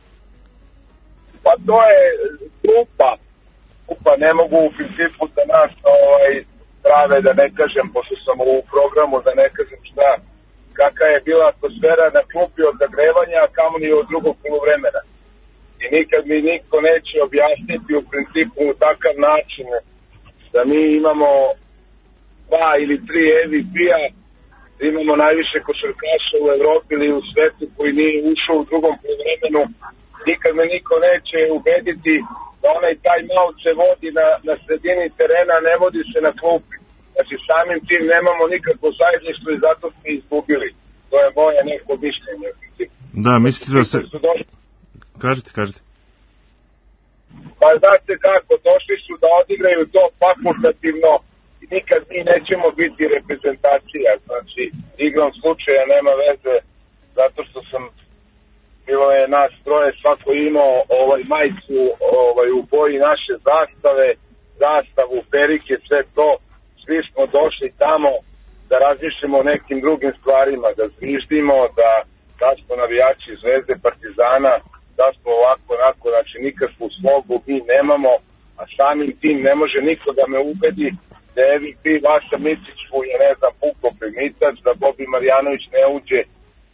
Pa to je grupa, ne mogu u principu da nas prave, da ne kažem, pošto sam u programu, da ne kažem šta, kakva je bila atmosfera na klupi od zagrevanja, a kamoli od drugog poluvremena. I nikad mi niko neće objasniti u principu u takav način da mi imamo 2 ili 3 MVP-a, da imamo najviše košarkaša u Evropi ili u svetu koji nije ušao u drugom poluvremenu. Nikad me niko neće ubediti da onaj time-out se vodi na sredini terena, ne vodi se na klupi. Znači samim tim nemamo nikakvo zajedništvo i zato smo izgubili. To je moje neko mišljenje. Da, mislite da se... Kažite. Pa znate kako, došli su da odigraju to fakultativno i nikad mi nećemo biti reprezentacija. Znači, igrom slučaja nema veze, zato što sam bilo je nas troje, svako imao majicu u boji naše zastave, zastavu, perike, sve to. Svi smo došli tamo da razmišljamo o nekim drugim stvarima, da zviždimo, da smo navijači Zvezde, Partizana, da smo ovako, onako, znači nikakvu slogu mi nemamo, a samim tim ne može niko da me ubedi da MVP Vasa Micić je, ne znam, puko primitač, da Bobi Marjanović ne uđe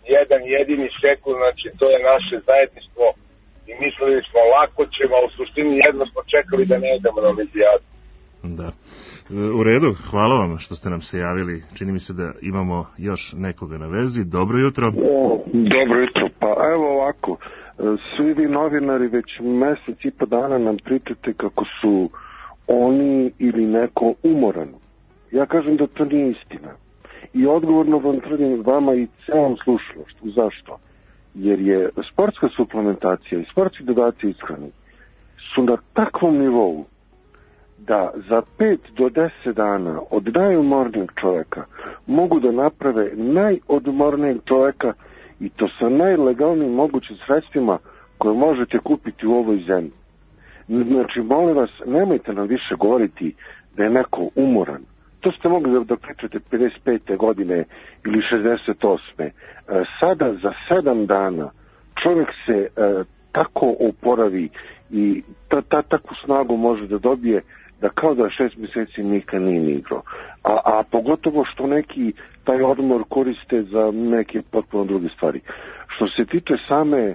jedan jedini sekund, znači to je naše zajedništvo i mislili smo lako ćemo, a u suštini jedno smo čekali da ne idemo na olimpijadu. Da. U redu, hvala vam što ste nam se javili. Čini mi se da imamo još nekoga na vezi. Dobro jutro. Dobro jutro. Pa evo ovako, svi vi novinari već mesec i po dana nam pričate kako su oni ili neko umoran. Ja kažem da to nije istina. I odgovorno vam tvrdim vama i celom slušalaštvu. Zašto? Jer je sportska suplementacija i sportski dodaci ishrani su na takvom nivou da za 5 do 10 dana od najumornijeg čoveka mogu da naprave najodmornijeg čoveka i to sa najlegalnijim mogućim sredstvima koje možete kupiti u ovoj zemlji. Znači, molim vas, nemojte nam više govoriti da je neko umoran. To ste mogli da pričate 55. godine ili 68. Sada za 7 dana čovjek se tako oporavi i takvu snagu može da dobije da kao da 6 mjeseci nikad nije igrao. A pogotovo što neki taj odmor koriste za neke potpuno druge stvari. Što se tiče same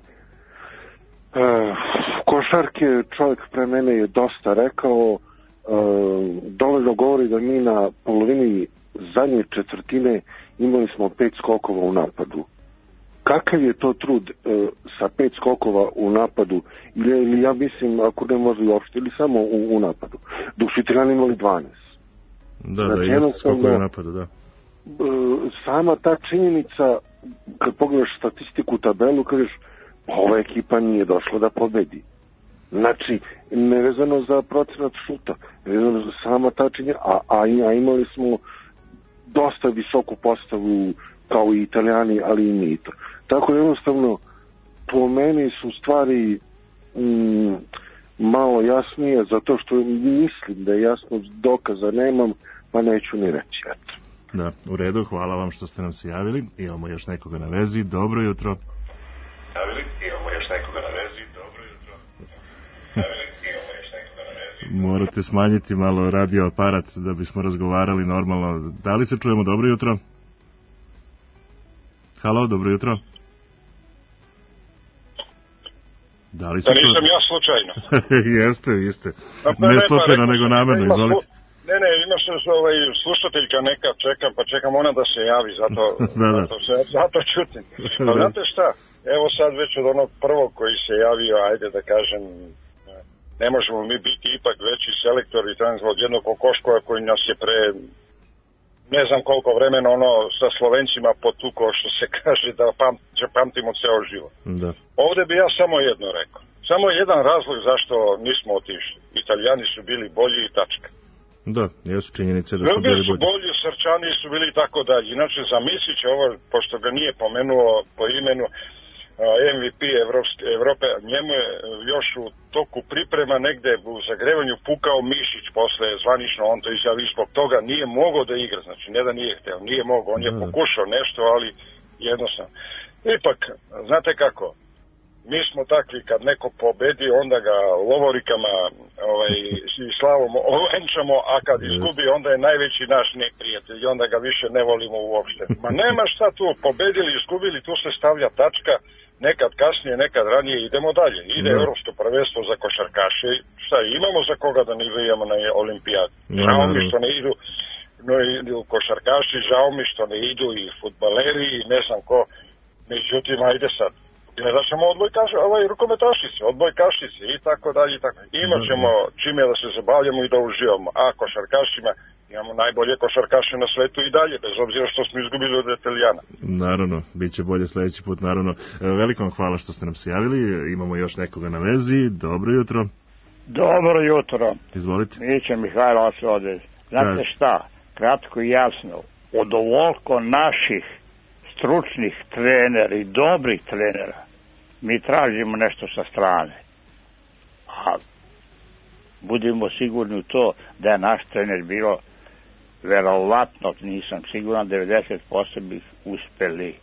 košarke, čovjek pre mene je dosta rekao, dovoljno govori da mi na polovini zadnje četvrtine imali smo 5 skokova u napadu. Kakav je to trud sa 5 skokova u napadu ili ja mislim ako ne može uopšte ili samo u napadu, dok su Italijani imali 12. Da, jeste skokove u napadu, da. Sama ta činjenica, kad pogledaš statistiku, tabelu, kažeš ova ekipa nije došla da pobedi. Znači, nevezano za procenat šuta, nevezano za sama ta činjenica, a imali smo dosta visoku postavu kao i Italijani, ali i mi to. Tako jednostavno, po meni su stvari malo jasnije, zato što mislim da je jasno, dokaza nemam, pa neću ni reći. Eto. Da, u redu, hvala vam što ste nam se javili. Imamo još nekoga na vezi, dobro jutro. Morate smanjiti malo radio aparat da bismo razgovarali normalno. Da li se čujemo? Dobro jutro. Halo, dobro jutro. Da li se da nisam ja slučajno? Jeste. Ne slučajno, nego namerno, izvolite. Ne, ima se slušateljka neka, čekam ona da se javi, zato čutim. Pa znate šta, evo sad već od onog prvog koji se javio, ajde da kažem, ne možemo mi biti ipak veći selektori od jednog kokoškova koji nas je pre ne znam koliko vremena sa Slovencima potuko, što se kaže da pamtimo ceo život. Da. Ovde bi ja samo jedno rekao. Samo jedan razlog zašto nismo otišli. Italijani su bili bolji i tačka. Da, jesu činjenice da su bili bolji, Srčani su bili tako dalje. Inače, zamislit će ovo, pošto ga nije pomenuo po imenu, MVP Evrope, njemu je još u toku priprema negde u zagrevanju pukao mišić posle zvanično, on to izjavi, zbog toga nije mogao da igra, znači ne da nije hteo, nije mogao, on je pokušao nešto, ali jednostavno. Ipak, znate kako, mi smo takvi, kad neko pobedi, onda ga lovorikama i slavom ovenčamo, a kad izgubi, onda je najveći naš neprijatelj i onda ga više ne volimo uopšte. Ma nema šta tu, pobedili, izgubili, tu se stavlja tačka, nekad kasnije, nekad ranije, idemo dalje. Ide Evropsko prvenstvo za košarkaše, šta imamo za koga da ne idemo na olimpijadu. Žao mi što ne idu košarkaši, žao mi što ne idu i fudbaleri i ne znam ko, međutim, ajde sad. Gledat ćemo odbojkašice i tako dalje i tako. Imat ćemo čime da se zabavljamo i da uživamo, a košarkašima imamo najbolje košarkaše na svetu i dalje, bez obzira što smo izgubili od Italijana. Naravno, bit će bolje sledeći put, naravno. Veliko vam hvala što ste nam se javili, imamo još nekoga na vezi, dobro jutro. Dobro jutro. Izvolite. Mića Mihajlova se odvezi. Znate šta, kratko i jasno, od ovoliko naših stručnih trenera i dobrih trenera, mi tražimo nešto sa strane. A budemo sigurni u to da je naš trener bilo verovatno, nisam siguran, 90% bi uspeli.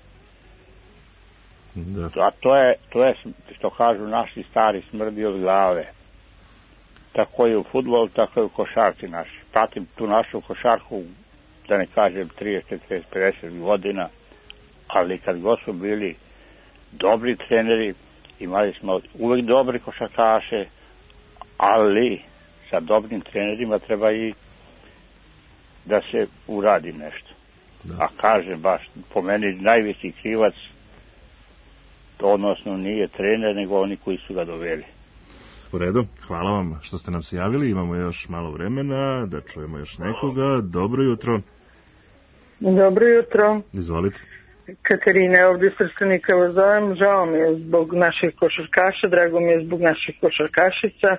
Da. A to je, što kažu naši stari, smrdi od glave. Tako je u fudbalu, tako je u košarci naši. Pratim tu našu košarku, da ne kažem 30, 40, 50 godina, ali kad god su bili dobri treneri, imali smo uvek dobre košarkaše, ali sa dobrim trenerima treba i da se uradi nešto. Da. A kažem baš, po meni najveći krivac, odnosno nije trener, nego oni koji su ga doveli. U redu, hvala vam što ste nam se javili, imamo još malo vremena, da čujemo još nekoga. Dobro jutro. Dobro jutro. Izvolite. Katarina, ovdje iz Trstenika vas zovem, žao mi je zbog naših košarkaša, drago mi je zbog naših košarkašica.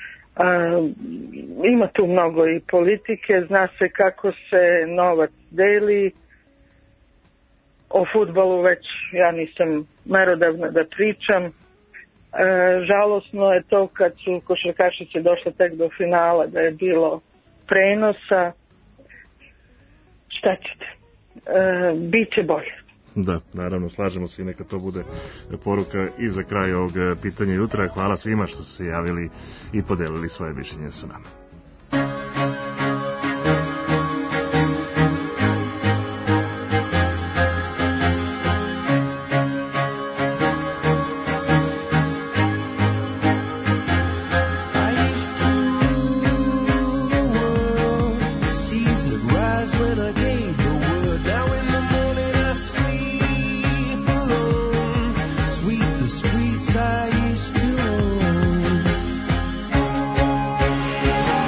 Ima tu mnogo i politike, zna se kako se novac deli. O fudbalu već ja nisam merodavna da pričam. Žalosno je to kad su košarkašice došle tek do finala, da je bilo prenosa. Šta ćete? Biće bolje. Da, naravno, slažemo se i neka to bude poruka i za kraj ovog pitanja jutra. Hvala svima što su se javili i podelili svoje mišljenje sa nama. Streets I used to own.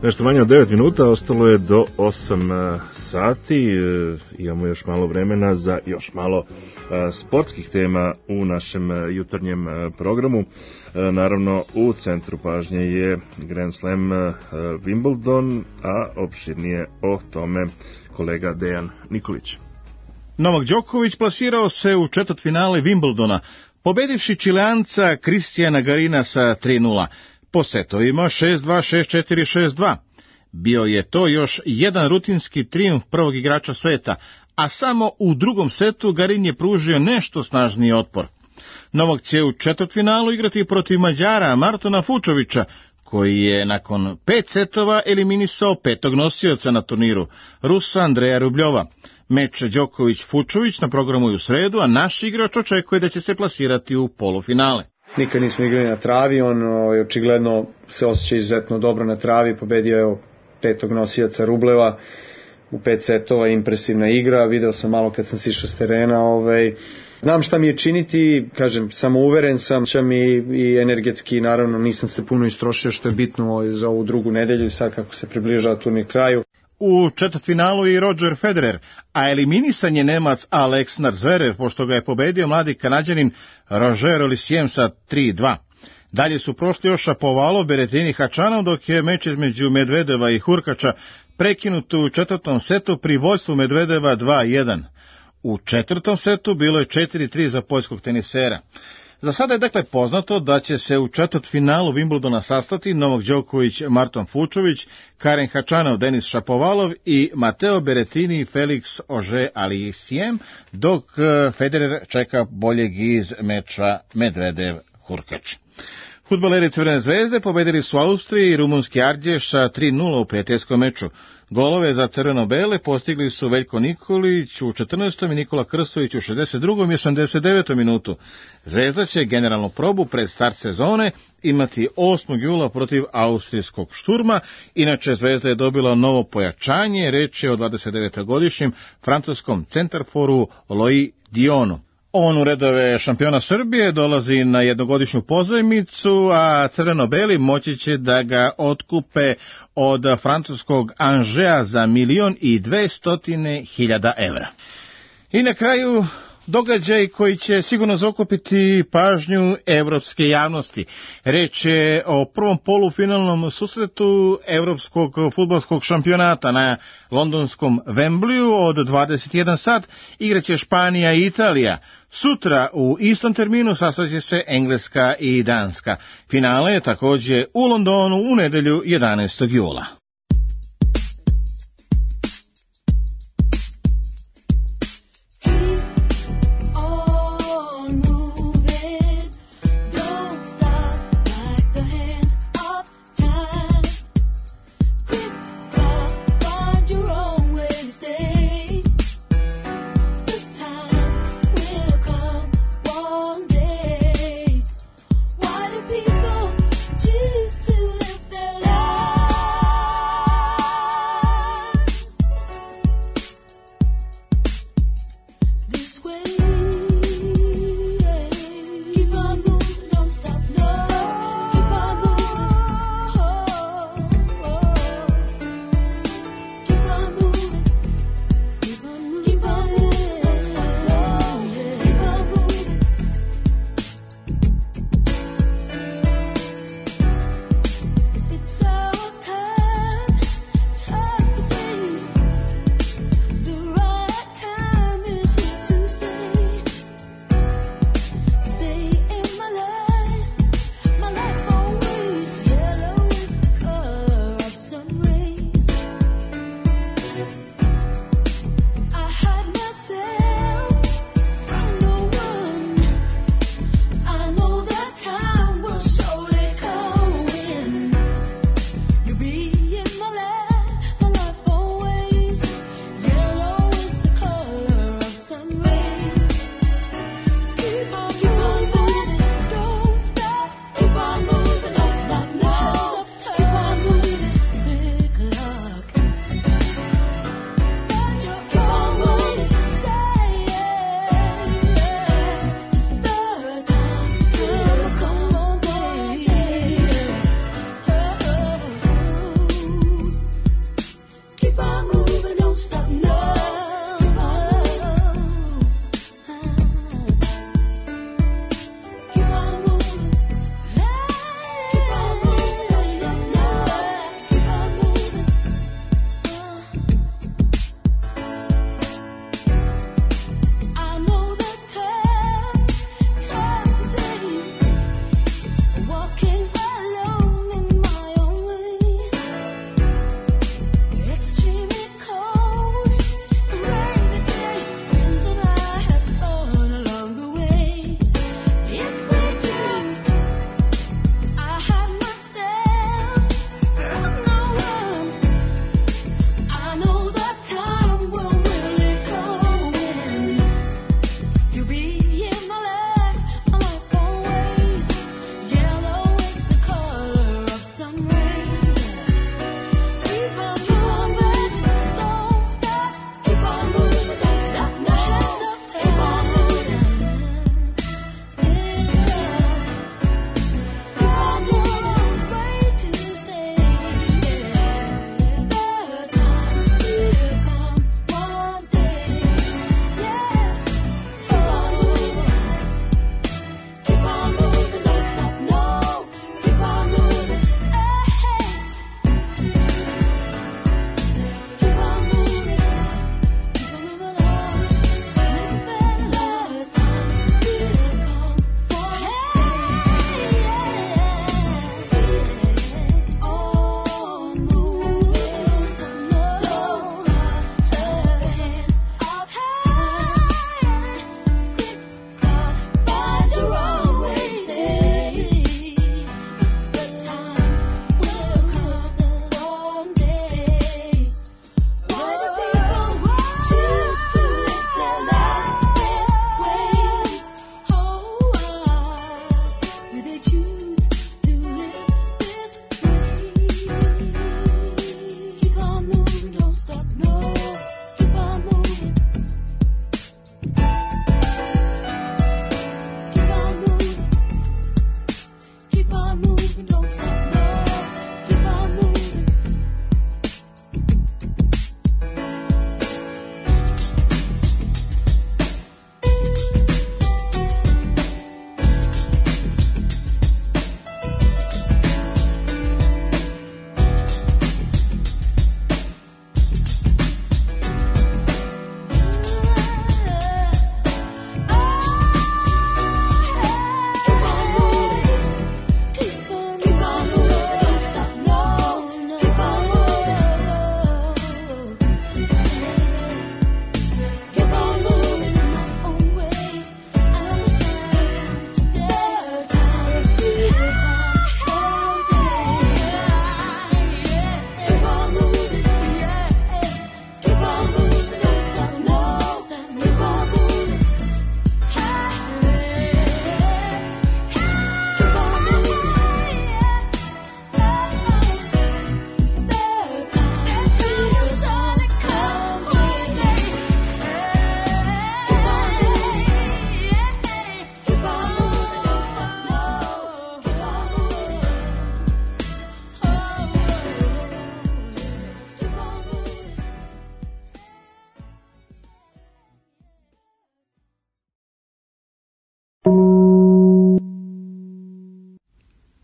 Nešto manje od 9 minuta, ostalo je do 8 sati, imamo još malo vremena za još malo sportskih tema u našem jutarnjem programu. Naravno, u centru pažnje je Grand Slam Wimbledon, a opširnije o tome kolega Dejan Nikolić. Novak Đoković plasirao se u četvrtfinale Wimbledona, pobedivši Čileanca Kristijana Garina sa 3:0. Po setovima 6-2, 6-4, 6-2. Bio je to još jedan rutinski trijumf prvog igrača sveta, a samo u drugom setu Garin je pružio nešto snažniji otpor. Novak će u četvrtfinalu igrati protiv Mađara Martona Fučovića, koji je nakon 5 setova eliminisao petog nosioca na turniru, Rusa Andreja Rubljova. Meč Đoković-Fučović na programu je u sredu, a naš igrač očekuje da će se plasirati u polufinale. Nikad nismo igrali na travi, on očigledno se osjeća izuzetno dobro na travi, pobedio je petog nosioca Rubleva u 5 setova, impresivna igra, video sam malo kad sam sišao s terena, znam šta mi je činiti, kažem, samouveren sam i energetski, naravno nisam se puno istrošio, što je bitno za ovu drugu nedelju i sad kako se približava turnir kraju. U četvrtfinalu i Roger Federer, a eliminisan je Nemac Aleksandar Zverev, pošto ga je pobedio mladi Kanađanin Roger Olisiem sa 3:2. Dalje su prošli još Šapovalov, Berettini, Hačanov, dok je meč između Medvedeva i Hurkača prekinut u četvrtom setu pri vođstvu Medvedeva 2:1. U četvrtom setu bilo je 4:3 za poljskog tenisera. Za sada je dakle poznato da će se u četvrtfinalu Wimbledona sastati Novak Đoković, Marton Fučović, Karen Hačanov, Denis Šapovalov i Mateo Berettini, Felix Auger-Aliassime, dok Federer čeka boljeg iz meča Medvedev-Hurkač. Fudbaleri Crvene zvezde pobedili su Austriji i rumunski Ardješ sa 3:0 u prijateljskom meču. Golove za crveno-bele postigli su Veljko Nikolić u 14. i Nikola Krstović u 62. i 89. minutu. Zvezda će generalnu probu pred start sezone imati 8. jula protiv austrijskog Šturma. Inače, Zvezda je dobila novo pojačanje, reč je o 29-godišnjem francuskom centarforu Loïc Dionu. On u redove šampiona Srbije dolazi na jednogodišnju pozajmicu, a crveno-beli moći će da ga otkupe od francuskog Angea za 1.200.000 evra. I na kraju događaj koji će sigurno zaokupiti pažnju evropske javnosti. Reč je o prvom polufinalnom susretu evropskog fudbalskog šampionata na londonskom Wembleyu od 21 sat. Igraće Španija i Italija. Sutra u istom terminu sastaće se Engleska i Danska. Finale je također u Londonu u nedjelju 11. jula.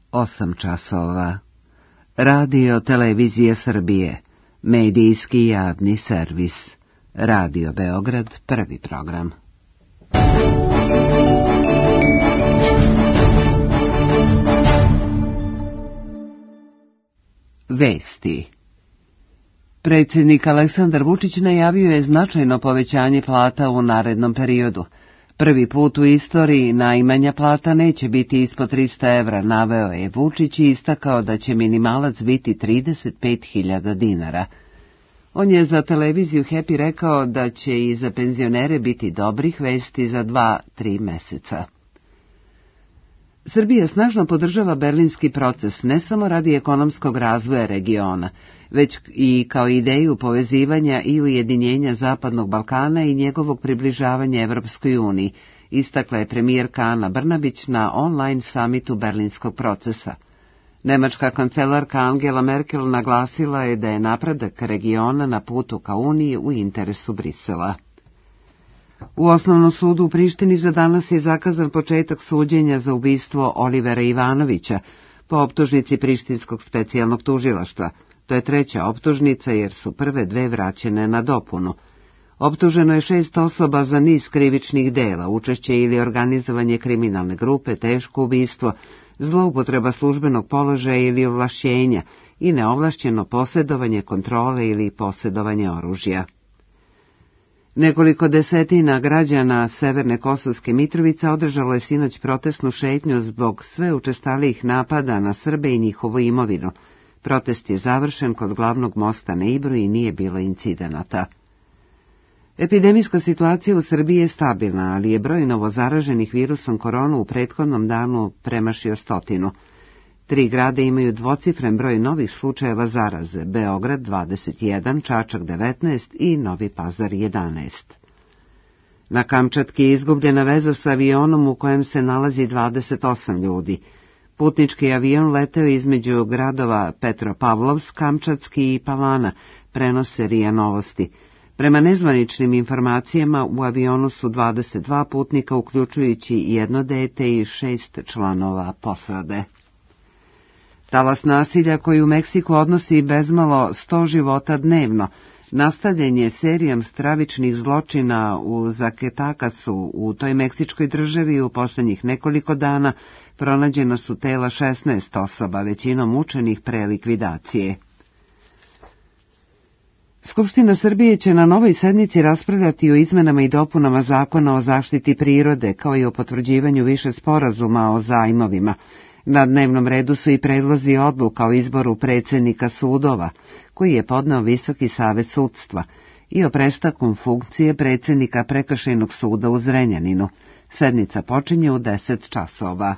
8 časova. Radio Televizije Srbije, medijski javni servis. Radio Beograd, prvi program. Vesti. Predsjednik Aleksandar Vučić najavio je značajno povećanje plata u narednom periodu. Prvi put u istoriji najmanja plata neće biti ispod 300 evra, naveo je Vučić i istakao da će minimalac biti 35.000 dinara. On je za televiziju Happy rekao da će i za penzionere biti dobrih vesti za 2-3 meseca. Srbija snažno podržava berlinski proces ne samo radi ekonomskog razvoja regiona, već i kao ideju povezivanja i ujedinjenja Zapadnog Balkana i njegovog približavanja Evropskoj uniji, istakla je premijerka Ana Brnabić na online samitu berlinskog procesa. Nemačka kancelarka Angela Merkel naglasila je da je napredak regiona na putu ka Uniji u interesu Brisela. U Osnovnom sudu u Prištini za danas je zakazan početak suđenja za ubistvo Olivera Ivanovića po optužnici Prištinskog specijalnog tužilaštva. To je treća optužnica jer su prve dve vraćene na dopunu. Optuženo je 6 osoba za niz krivičnih dela, učešće ili organizovanje kriminalne grupe, teško ubistvo, zloupotreba službenog položaja ili ovlašćenja i neovlašćeno posjedovanje kontrole ili posjedovanje oružja. Nekoliko desetina građana Severne Kosovske Mitrovice održalo je sinoć protestnu šetnju zbog sve učestalijih napada na Srbe i njihovu imovinu. Protest je završen kod glavnog mosta na Ibru i nije bilo incidenata. Epidemijska situacija u Srbiji je stabilna, ali je broj novozaraženih virusom koronu u prethodnom danu premašio 100. 3 grada imaju dvocifren broj novih slučajeva zaraze, Beograd 21, Čačak 19 i Novi Pazar 11. Na Kamčatki je izgubljena veza sa avionom u kojem se nalazi 28 ljudi. Putnički avion leteo između gradova Petropavlovsk, Kamčatski i Palana, prenose RIA Novosti. Prema nezvaničnim informacijama u avionu su 22 putnika, uključujući 1 dete i 6 članova posade. Talas nasilja koji u Meksiku odnosi bezmalo 100 života dnevno, nastavljen je serijom stravičnih zločina u Zacatecassu. U toj meksičkoj državi u posljednjih nekoliko dana pronađena su tela 16 osoba, većinom mučenih pre likvidacije. Skupština Srbije će na novoj sednici raspravljati o izmenama i dopunama Zakona o zaštiti prirode, kao i o potvrđivanju više sporazuma o zajmovima. Na dnevnom redu su i predlozi odluka o izboru predsjednika sudova, koji je podneo Visoki savet sudstva, i o prestanku funkcije predsjednika Prekršajnog suda u Zrenjaninu. Sednica počinje u 10 časova.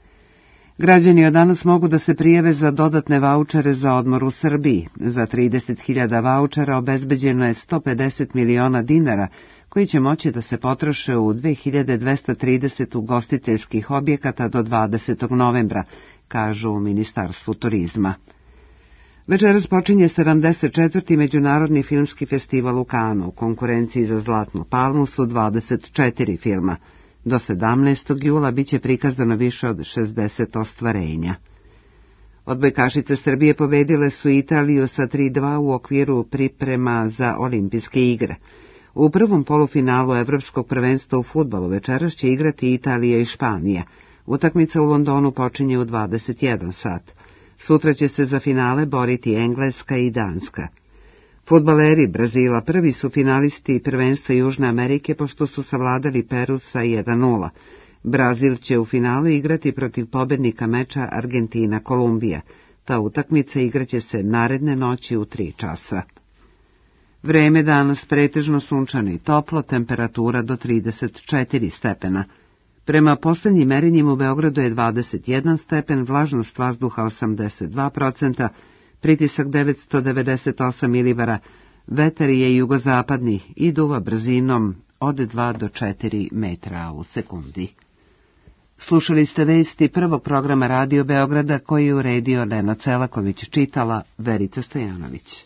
Građani od danas mogu da se prijave za dodatne vaučere za odmor u Srbiji. Za 30.000 vaučera obezbeđeno je 150 miliona dinara, koji će moći da se potroše u 2230 ugostiteljskih objekata do 20. novembra, kažu u Ministarstvu turizma. Večeras počinje 74. Međunarodni filmski festival u Kanu. U konkurenciji za Zlatnu palmu su 24 filma. Do 17. jula biće prikazano više od 60 ostvarenja. Odbojkašice Srbije pobedile su Italiju sa 3:2 u okviru priprema za olimpijske igre. U prvom polufinalu Evropskog prvenstva u fudbalu večeras će igrati Italija i Španija. Utakmica u Londonu počinje u 21 sat. Sutra će se za finale boriti Engleska i Danska. Fudbaleri Brazila prvi su finalisti prvenstva Južne Amerike pošto su savladali Peru sa 1:0. Brazil će u finalu igrati protiv pobednika meča Argentina-Kolumbija. Ta utakmica igraće se naredne noći u 3 časa. Vreme danas pretežno sunčano i toplo, temperatura do 34 stepena. Prema posljednjim merenjima u Beogradu je 21 stepen, vlažnost vazduha 82%, pritisak 998 milibara, vetar je jugozapadni i duva brzinom od 2 do 4 metra u sekundi. Slušali ste vesti prvog programa Radio Beograda koji je uredio Lena Celaković, čitala Verica Stojanović.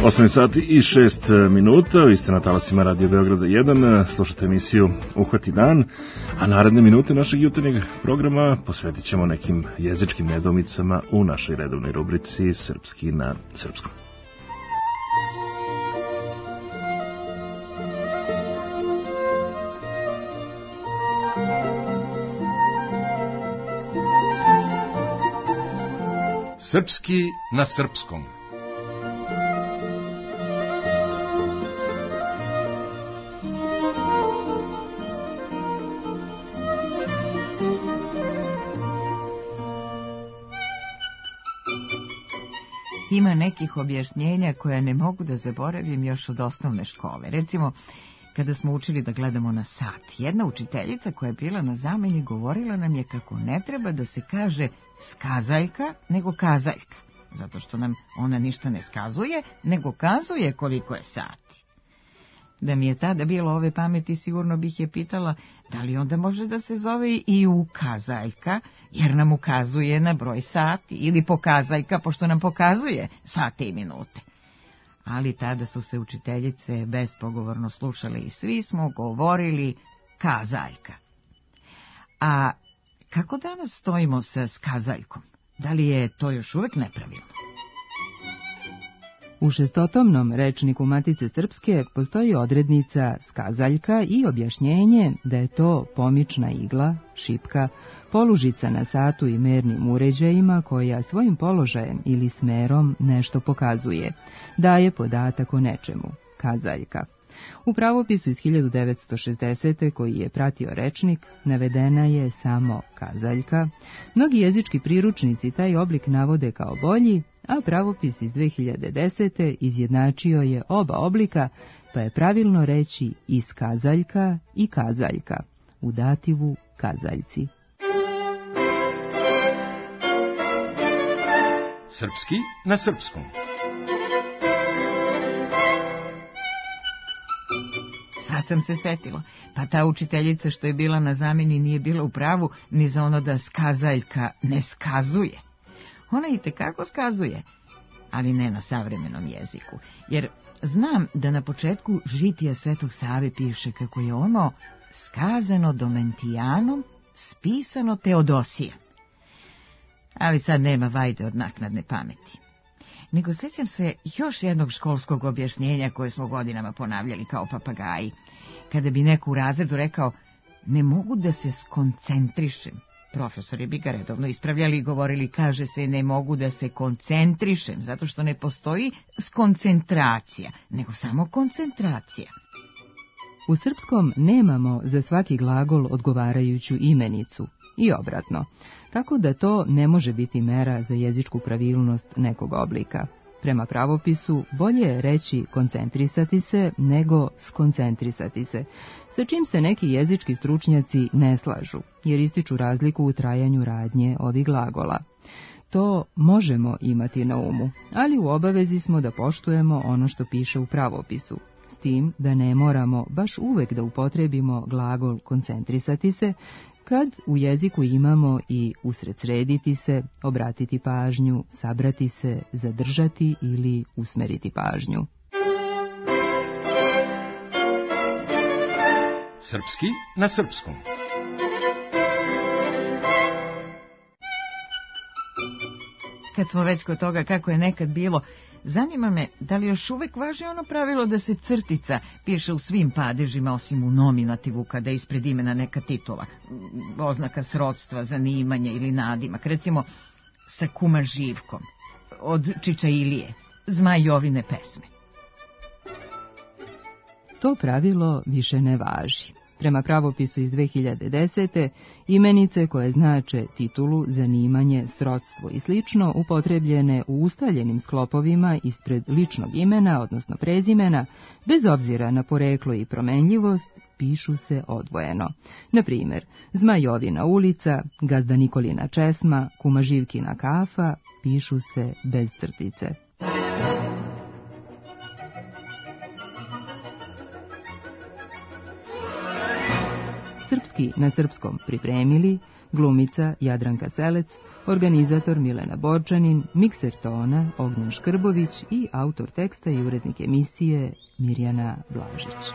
8 sati i 6 minuta, vi ste na talasima Radio Beograda 1, slušate emisiju Uhvati dan, a naredne minute našeg jutarnjeg programa posvetit ćemo nekim jezičkim nedomicama u našoj redovnoj rubrici Srpski na srpskom. Srpski na srpskom. Ima nekih objašnjenja koja ne mogu da zaboravim još od osnovne škole. Recimo, kada smo učili da gledamo na sat, jedna učiteljica koja je bila na zameni govorila nam je kako ne treba da se kaže skazaljka, nego kazaljka, zato što nam ona ništa ne skazuje, nego kazuje koliko je sati. Da mi je tada bilo ove pameti, sigurno bih je pitala da li onda može da se zove i ukazaljka, jer nam ukazuje na broj sati, ili pokazaljka, pošto nam pokazuje sate i minute. Ali tada su se učiteljice bespogovorno slušale i svi smo govorili kazaljka. A kako danas stojimo sa skazaljkom? Da li je to još uvek nepravilno? U šestotomnom rečniku Matice Srpske postoji odrednica skazaljka i objašnjenje da je to pomična igla, šipka, polužica na satu i mernim uređajima koja svojim položajem ili smerom nešto pokazuje, daje podatak o nečemu, kazaljka. U pravopisu iz 1960. koji je pratio rečnik, navedena je samo kazaljka. Mnogi jezički priručnici taj oblik navode kao bolji, a pravopis iz 2010. izjednačio je oba oblika, pa je pravilno reći i skazaljka i kazaljka, u dativu kazaljci. Srpski na srpskom. Sad sam se setila, pa ta učiteljica što je bila na zameni nije bila u pravu ni za ono da skazaljka ne skazuje. Ona i tekako skazuje, ali ne na savremenom jeziku, jer znam da na početku žitija Svetog Save piše kako je ono skazano Domentijanom, spisano Teodosijem. Ali sad nema vajde od naknadne pameti. Nego sjećam se još jednog školskog objašnjenja koje smo godinama ponavljali kao papagaji. Kada bi neko u razredu rekao, ne mogu da se skoncentrišem, profesori bi ga redovno ispravljali i govorili, kaže se ne mogu da se koncentrišem, zato što ne postoji skoncentracija, nego samo koncentracija. U srpskom nemamo za svaki glagol odgovarajuću imenicu i obratno, tako da to ne može biti mera za jezičku pravilnost nekog oblika. Prema pravopisu bolje je reći koncentrisati se nego skoncentrisati se, sa čim se neki jezički stručnjaci ne slažu, jer ističu razliku u trajanju radnje ovih glagola. To možemo imati na umu, ali u obavezi smo da poštujemo ono što piše u pravopisu, s tim da ne moramo baš uvek da upotrebimo glagol koncentrisati se, kad u jeziku imamo i usredsrediti se, obratiti pažnju, sabrati se, zadržati ili usmeriti pažnju. Srpski na srpskom. Kad smo već kod toga kako je nekad bilo, zanima me da li još uvek važi ono pravilo da se crtica piše u svim padežima osim u nominativu kada je ispred imena neka titula, oznaka srodstva, zanimanja ili nadimak, recimo sa Kuma Živkom, od Čiča Ilije, Zmajovine pesme. To pravilo više ne važi. Prema pravopisu iz 2010. imenice koje znače titulu, zanimanje, srodstvo i slično upotrebljene u ustaljenim sklopovima ispred ličnog imena, odnosno prezimena, bez obzira na poreklo i promenljivost, pišu se odvojeno. Na primjer, Zmajovina ulica, Gazda Nikolina česma, Kuma Živkina kafa pišu se bez crtice. Srpski na srpskom pripremili glumica Jadranka Selec, organizator Milena Borčanin, mikser tona Ognjen Škrbović i autor teksta i urednik emisije Mirjana Blažić.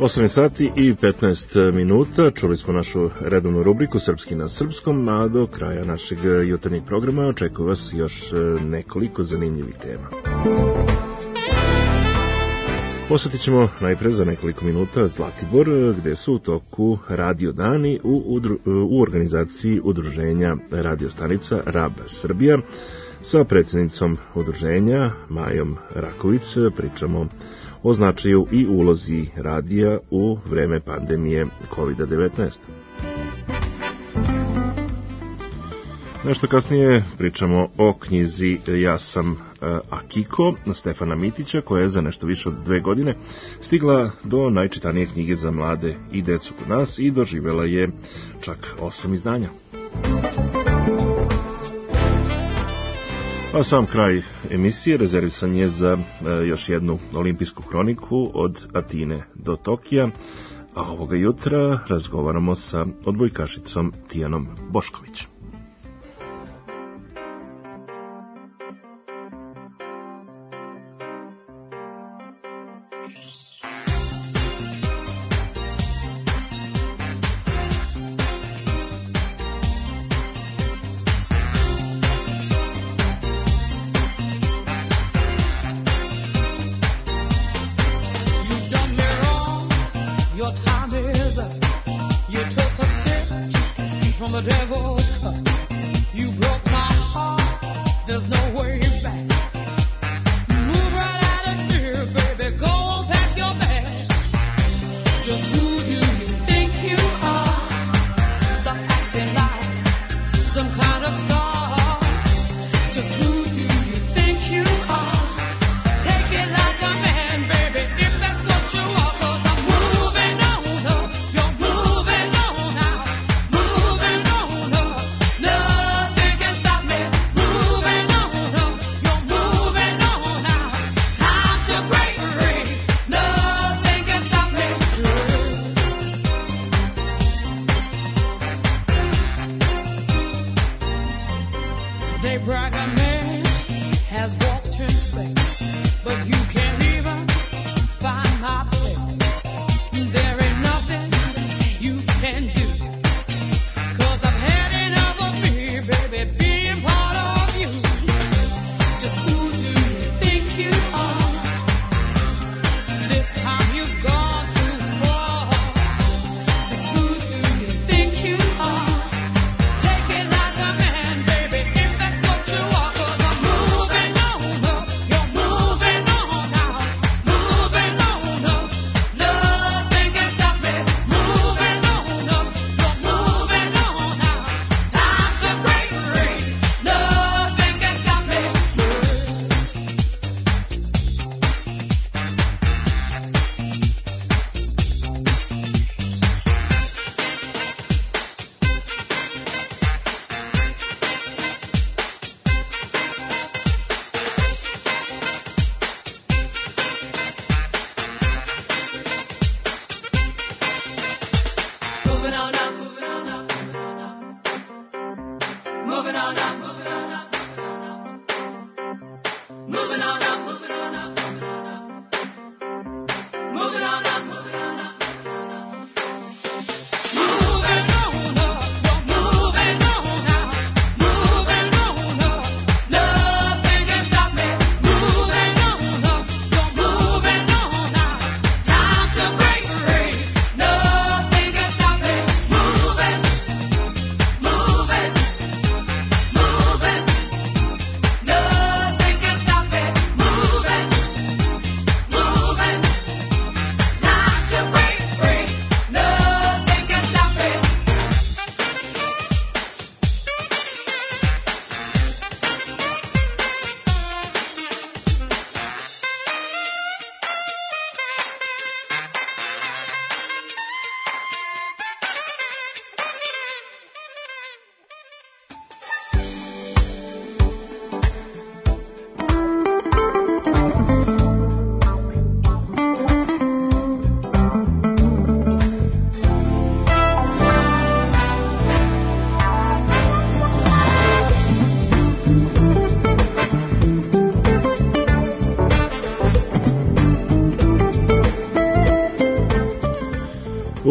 8 sati i 15 minuta, čuli smo našu redovnu rubriku Srpski na srpskom, a do kraja našeg jutarnjeg programa očekuje vas još nekoliko zanimljivih tema. Posjetit ćemo najpre za nekoliko minuta Zlatibor, gde su u toku radio dani u organizaciji udruženja radiostanica RAB Srbija. Sa predsjednicom udruženja Majom Raković pričamo o značaju i ulozi radija u vreme pandemije COVID-19. Nešto kasnije pričamo o knjizi Ja sam Akiko Stefana Mitića, koja je za nešto više od 2 godine stigla do najčitanije knjige za mlade i decu kod nas i doživjela je čak 8 izdanja. A sam kraj emisije rezervisan je za još jednu olimpijsku hroniku od Atine do Tokija, a ovoga jutra razgovaramo sa odbojkašicom Tijanom Bošković.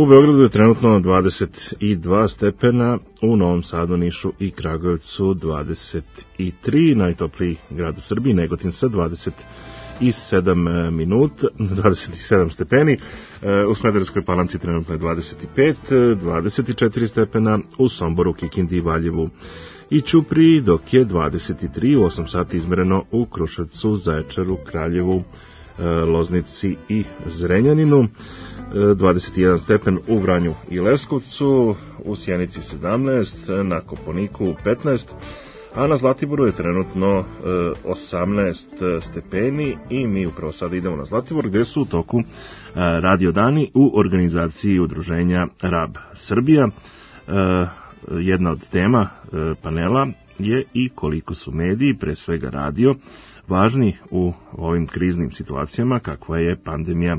U Beogradu je trenutno 22 stepena, u Novom Sadu, Nišu i Kragujevcu 23, najtopliji grad u Srbiji, Negotin sa 27 stepeni, u Smederevskoj Palanci trenutno je 25, 24 stepena, u Somboru, Kikindi, Valjevu i Ćupriji, dok je 23 u 8 sati izmereno u Kruševcu, Zaječaru, Kraljevu, Loznici i Zrenjaninu, 21 stepen u Vranju i Leskovcu, u Sjenici 17, na Kopaoniku 15, a na Zlatiboru je trenutno 18 stepeni i mi upravo sada idemo na Zlatibor gde su u toku radio dani u organizaciji udruženja RAB Srbija. Jedna od tema panela je i koliko su mediji, pre svega radio, važni u ovim kriznim situacijama kakva je pandemija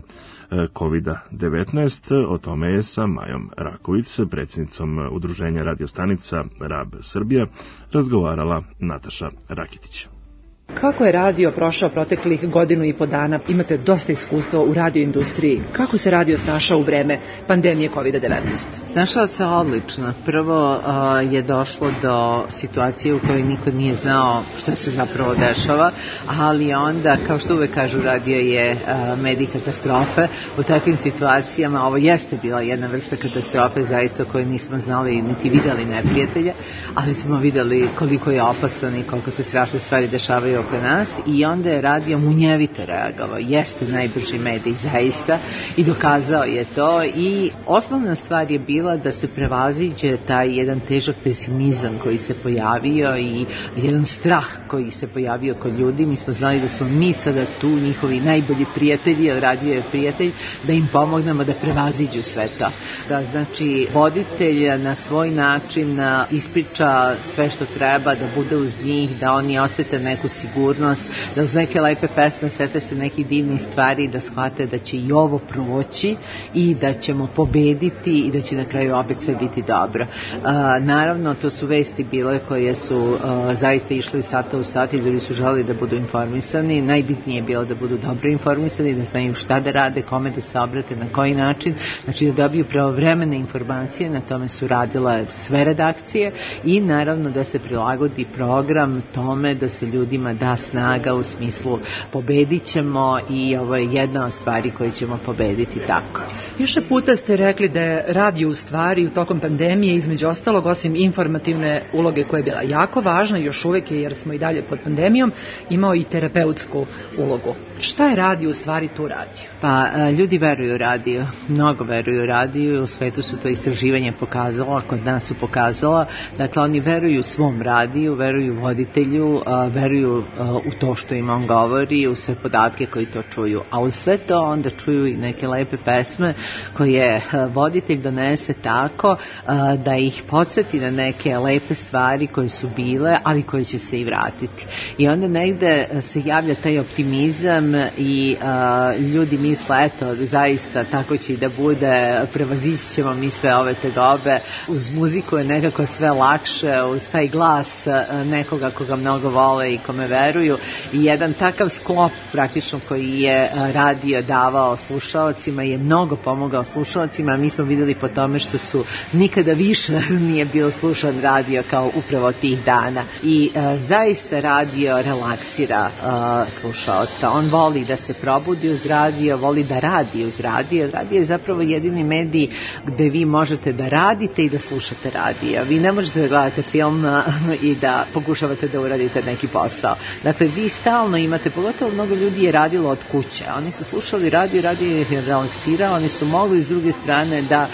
COVID-19. O tome je sa Majom Raković, predsjednicom udruženja radiostanica RAB Srbija, razgovarala Nataša Rakitić. Kako je radio prošao proteklih godinu i po dana? Imate dosta iskustva u radioindustriji. Kako se radio snašao u vreme pandemije COVID-19? Snašao se odlično. Prvo je došlo do situacije u kojoj niko nije znao šta se zapravo dešava, ali onda, kao što uvek kažu, radio je medij katastrofe. U takvim situacijama ovo jeste bila jedna vrsta katastrofe, zaista koju nismo znali niti videli neprijatelja, ali smo videli koliko je opasan i koliko se strašne stvari dešavaju oko nas i onda je radio munjevito reagovao. Jeste najbrži medij zaista i dokazao je to i osnovna stvar je bila da se prevaziđe taj jedan težak pesimizam koji se pojavio i jedan strah koji se pojavio kod ljudi. Mi smo znali da smo mi sada tu njihovi najbolji prijatelji, jer radio je prijatelj, da im pomognemo da prevaziđu sve to. Da znači voditelj na svoj način ispriča sve što treba, da bude uz njih, da oni osete neku sigurnost, da uz neke lepe pesme sete se neki divni stvari, da shvate da će i ovo proći i da ćemo pobediti i da će na kraju opet sve biti dobro. Naravno, to su vesti bile koje su zaista išle iz sata u sat i ljudi su želeli da budu informisani. Najbitnije je bilo da budu dobro informisani, da znaju šta da rade, kome da se obrate, na koji način, znači da dobiju pravovremene informacije, na tome su radile sve redakcije i naravno da se prilagodi program tome da se ljudima da snaga u smislu pobedit ćemo i ovo je jedna od stvari koje ćemo pobediti tako. Više puta ste rekli da je radio u stvari u tokom pandemije između ostalog osim informativne uloge koja je bila jako važna i još uvek je jer smo i dalje pod pandemijom imao i terapeutsku ulogu. Šta je radio u stvari tu radio? Pa ljudi veruju radio, mnogo veruju radio, u svetu su to istraživanje pokazala, kod nas su pokazala, dakle oni veruju svom radiju, veruju voditelju, veruju u to što im on govori, u sve podatke koji to čuju, a u sve to onda čuju i neke lepe pesme koje voditelj donese tako da ih podsjeti na neke lepe stvari koje su bile, ali koje će se i vratiti. I onda negde se javlja taj optimizam i ljudi misle, eto, zaista tako će i da bude, prevazići ćemo mi sve ove tegobe. Uz muziku je nekako sve lakše, uz taj glas nekoga koga mnogo vole i kome veruju i jedan takav sklop praktično koji je radio davao slušalcima je mnogo pomogao slušalcima. Mi smo videli po tome što su nikada više nije bio slušan radio kao upravo tih dana i zaista radio relaksira slušalca. On voli da se probudi uz radio, voli da radi uz radio. Radio je zapravo jedini medij gde vi možete da radite i da slušate radio. Vi ne možete da gledate film i da pokušavate da uradite neki posao. Dakle, vi stalno imate, pogotovo mnogo ljudi je radilo od kuće. Oni su slušali radio, radio je relaksirao, oni su mogli s druge strane da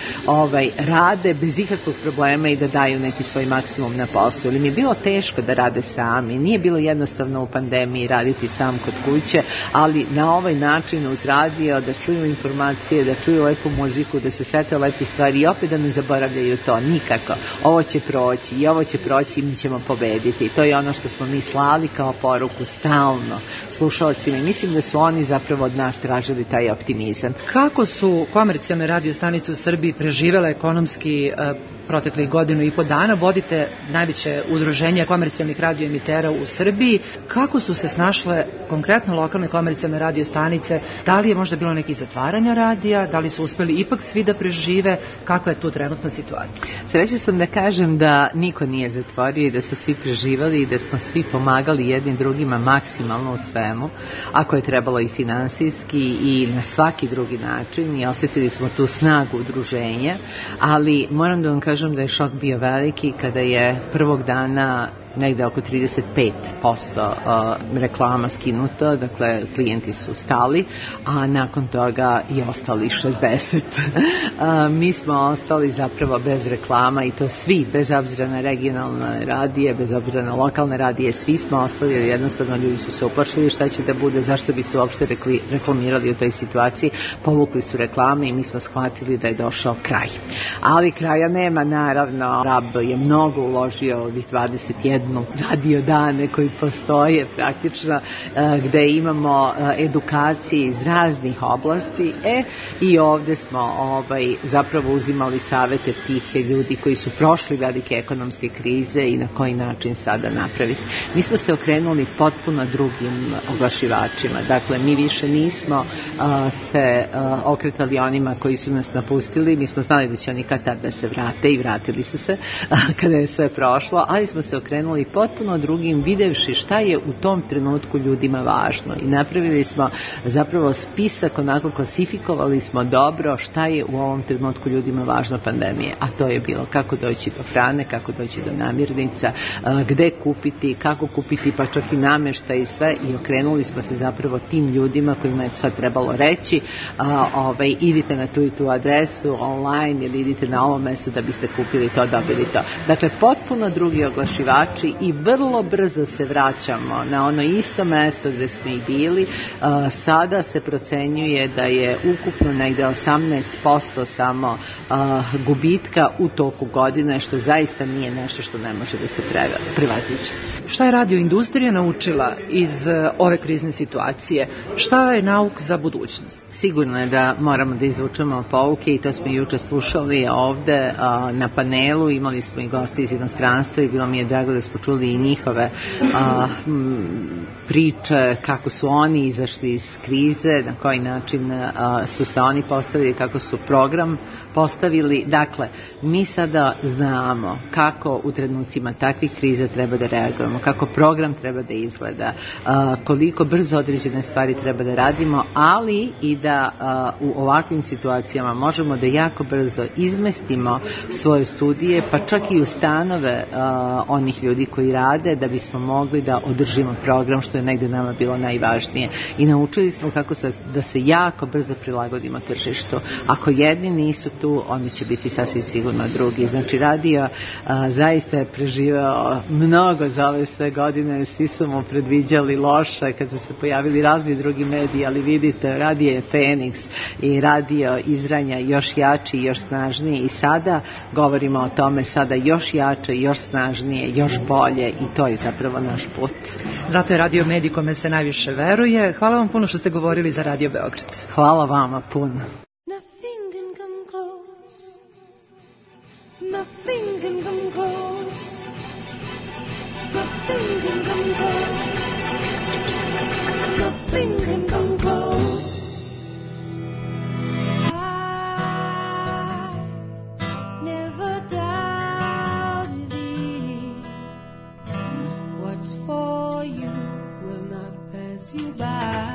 rade bez ikakvog problema i da daju neki svoj maksimum na poslu. Ili mi je bilo teško da rade sami. Nije bilo jednostavno u pandemiji raditi sam kod kuće, ali na ovaj način uz radio da čuju informacije, da čuju lepu muziku, da se sete lepi stvari i opet da ne zaboravljaju to nikako. Ovo će proći i ovo će proći i mi ćemo pobediti. I to je ono što smo mi slali kao poruku stalno stalno slušalcima i mislim da su oni zapravo od nas tražili taj optimizam. Kako su komercijalne radio stanice u Srbiji preživele ekonomski proteklih godinu i po dana? Vodite najveće udruženje komercijalnih radioemitera u Srbiji. Kako su se snašle konkretno lokalne komercijalne radio stanice? Da li je možda bilo nekih zatvaranja radija? Da li su uspeli ipak svi da prežive? Kakva je tu trenutna situacija? Sreća sam da kažem da niko nije zatvorio i da su svi preživali i da smo svi pomagali jednim drugima maksimalno u svemu, ako je trebalo i finansijski i na svaki drugi način, i osjetili smo tu snagu udruženja, ali moram da vam kažem da je šok bio veliki kada je prvog dana negde oko 35% reklama skinuto, dakle klijenti su stali, a nakon toga i ostali 60%. Mi smo ostali zapravo bez reklama i to svi, bez obzira na regionalne radije, bez obzira na lokalne radije, svi smo ostali jer jednostavno ljudi su se uplašili šta će da bude, zašto bi se uopšte reklamirali u toj situaciji, povukli su reklame i mi smo shvatili da je došao kraj. Ali kraja nema, naravno. RAB je mnogo uložio ovih 21 radio dane koji postoje praktično, gde imamo edukacije iz raznih oblasti i ovde smo zapravo uzimali savete tih ljudi koji su prošli velike ekonomske krize i na koji način sada napraviti. Mi smo se okrenuli potpuno drugim oglašivačima, dakle mi više nismo se okretali onima koji su nas napustili, mi smo znali da će oni kad tad da se vrate i vratili su se kada je sve prošlo, ali smo se okrenuli potpuno drugim, videvši šta je u tom trenutku ljudima važno i napravili smo zapravo spisak, onako klasifikovali smo dobro šta je u ovom trenutku ljudima važno pandemije, a to je bilo kako doći do hrane, kako doći do namirnica, gde kupiti, kako kupiti, pa čak i nameštaj i sve, i okrenuli smo se zapravo tim ljudima kojima je sad trebalo reći idite na tu i tu adresu online ili idite na ovo mesto da biste kupili to, dobili to. Dakle, potpuno drugi oglašivači i vrlo brzo se vraćamo na ono isto mesto gde smo i bili. Sada se procenjuje da je ukupno negde 18% samo gubitka u toku godine, što zaista nije nešto što ne može da se prevaziđe. Šta je radioindustrija naučila iz ove krizne situacije? Šta je nauk za budućnost? Sigurno je da moramo da izvučemo pouke i to smo juče slušali ovde na panelu. Imali smo i gosti iz inostranstva i bilo mi je drago da smo čuli i njihove priče kako su oni izašli iz krize, na koji način su se oni postavili, kako su program postavili. Dakle, mi sada znamo kako u trenucima takvih kriza treba da reagujemo, kako program treba da izgleda, koliko brzo određene stvari treba da radimo, ali i da u ovakvim situacijama možemo da jako brzo izmestimo svoje studije, pa čak i u stanove onih ljudi koji rade, da bismo mogli da održimo program, što je negde nama bilo najvažnije. I naučili smo kako da se jako brzo prilagodimo tržištu. Ako jedni nisu tu, oni će biti sasvim sigurno drugi. Znači, radio zaista je preživao mnogo za ove sve godine. Svi su mu predviđali loše kad su se pojavili razni drugi mediji, ali vidite, radio je Feniks i radio izranja još jači i još snažniji, i sada govorimo o tome, sada još jače, još snažnije, još bolje, i to je zapravo naš put. Zato je radio medij kome se najviše veruje. Hvala vam puno što ste govorili za Radio Beograd. Hvala vama puno. Nothing can come close. Nothing can come close. Nothing can come close. Nothing can come close. I never doubted it. What's for you will not pass you by.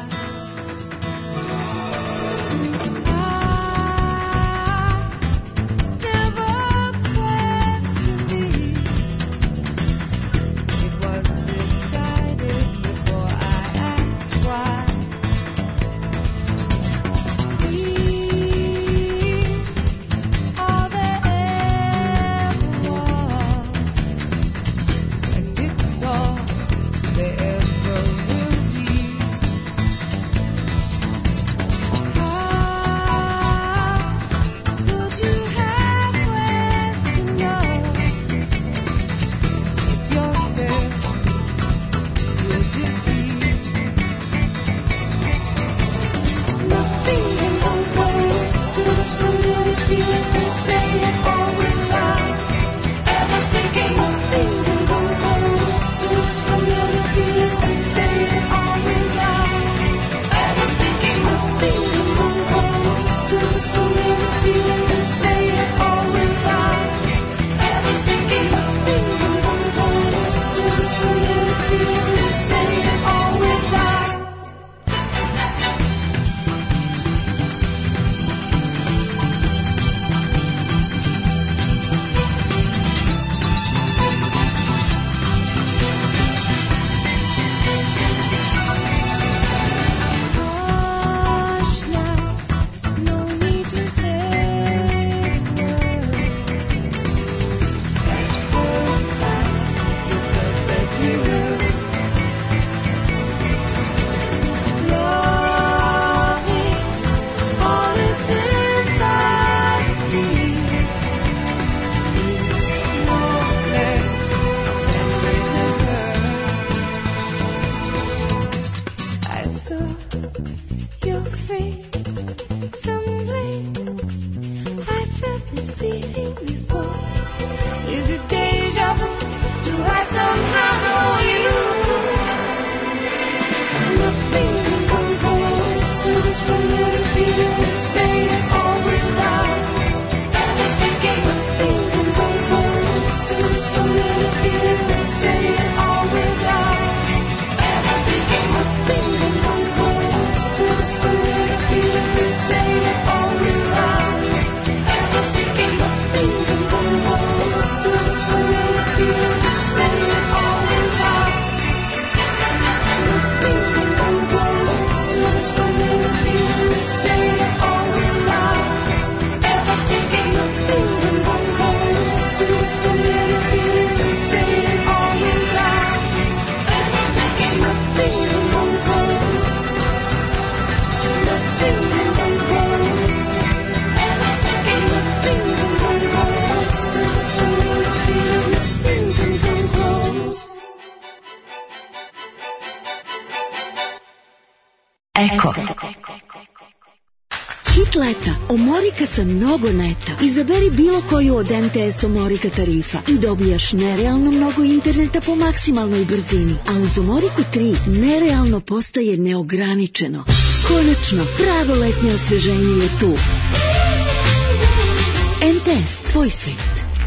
Eko. Hit leta. Omorika sa mnogo neta. Izaberi bilo koju od MTS Omorika tarifa i dobijaš nerealno mnogo interneta po maksimalnoj brzini. A uz Omoriku 3 nerealno postaje neograničeno. Konačno, pravo letnje osveženje je tu. MTS, tvoj svet.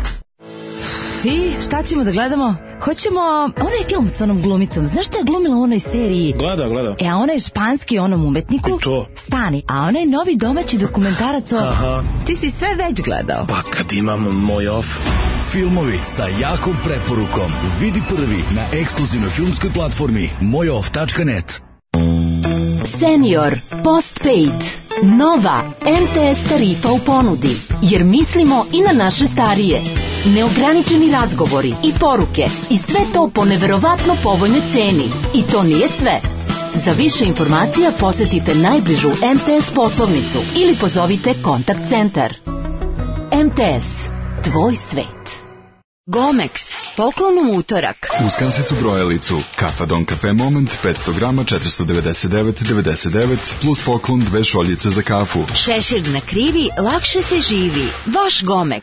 I šta ćemo da gledamo? Hoćemo onaj film s onom glumicom. Znaš šta je glumila u onoj seriji? Gleda. A onaj španski onom umetniku? I to. Stani, a onaj novi domaći dokumentarac o... Aha. Ti si sve već gledao. Pa kad imam moj off. Filmovi sa jakom preporukom. Vidi prvi na ekskluzivnoj filmskoj platformi mojoff.net. Senior Postpaid. Nova MTS tarifa u ponudi. Jer mislimo i na naše starije. Neograničeni razgovori i poruke i sve to po neverovatno povoljnoj ceni. I to nije sve. Za više informacija posetite najbližu MTS poslovnicu ili pozovite kontakt centar. MTS, tvoj svet. Gomex, poklon u utorak. Uz kasicu brojalicu Kafa Don Cafe Moment 500 grama 499,99 plus poklon 2 šoljice za kafu. Šešir na krivi, lakše se živi. Vaš Gomex.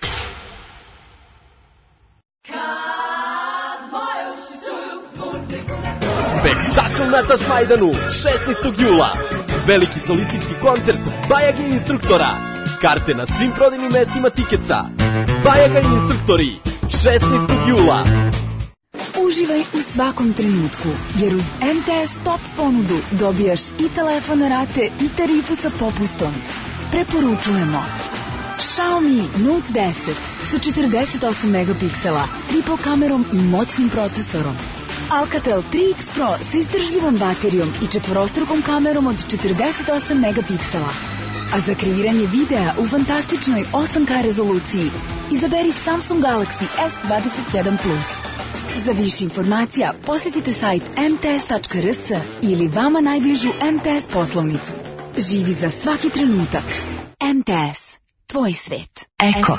Spektakl na Tašmajdanu, 16. jula. Veliki solistički koncert Bajaga i instruktora. Karte na svim prodajnim mestima Tikeca. Bajaga i instruktori, 16. jula. Uživaj u svakom trenutku, jer uz MTS Top ponudu dobijaš i telefon na rate i tarifu sa popustom. Preporučujemo Xiaomi Note 10 sa 48 megapiksela, triple kamerom i moćnim procesorom. Alcatel 3X Pro sa izdržljivom baterijom i četvorostrukom kamerom od 48 megapiksela. A za kreiranje videa u fantastičnoj 8K rezoluciji izaberi Samsung Galaxy S27 Plus. Za više informacija posetite sajt mts.rs ili vama najbližu MTS poslovnicu. Živi za svaki trenutak. MTS, tvoj svet. Eko.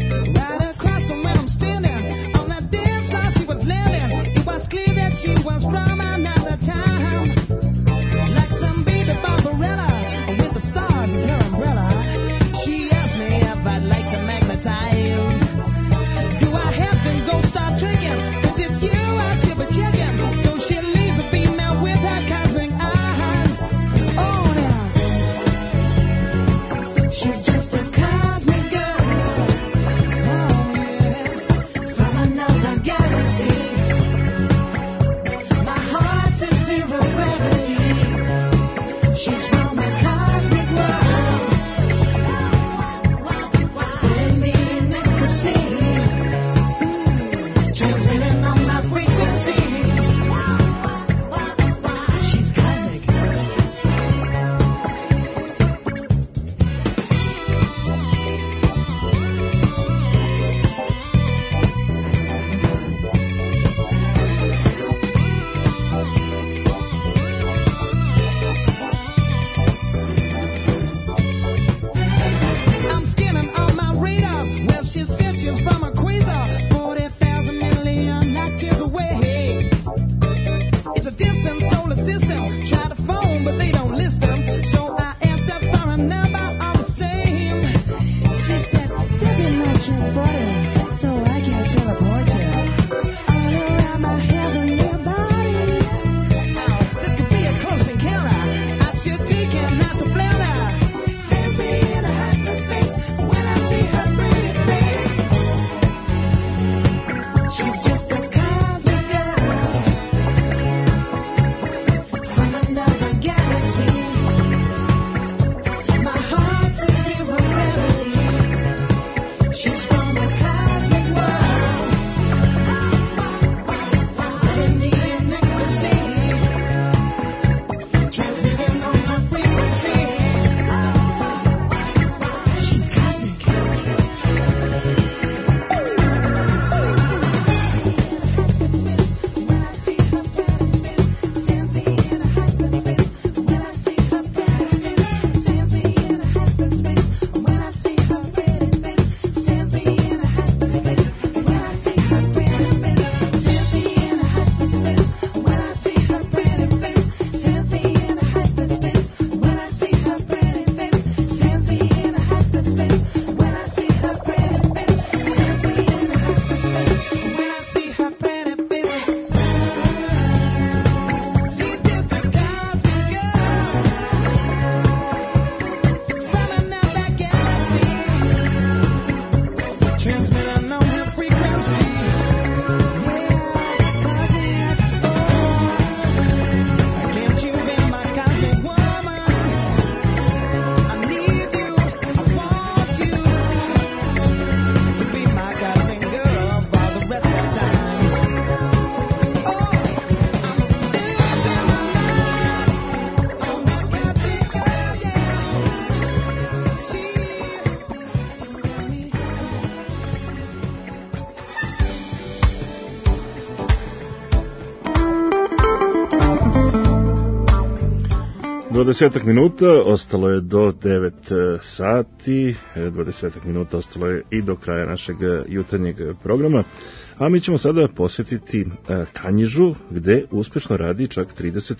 She was 20 minuta, ostalo je do 9 sati, 20 minuta ostalo je i do kraja našeg jutarnjeg programa, a mi ćemo sada posjetiti Kanjižu, gde uspešno radi čak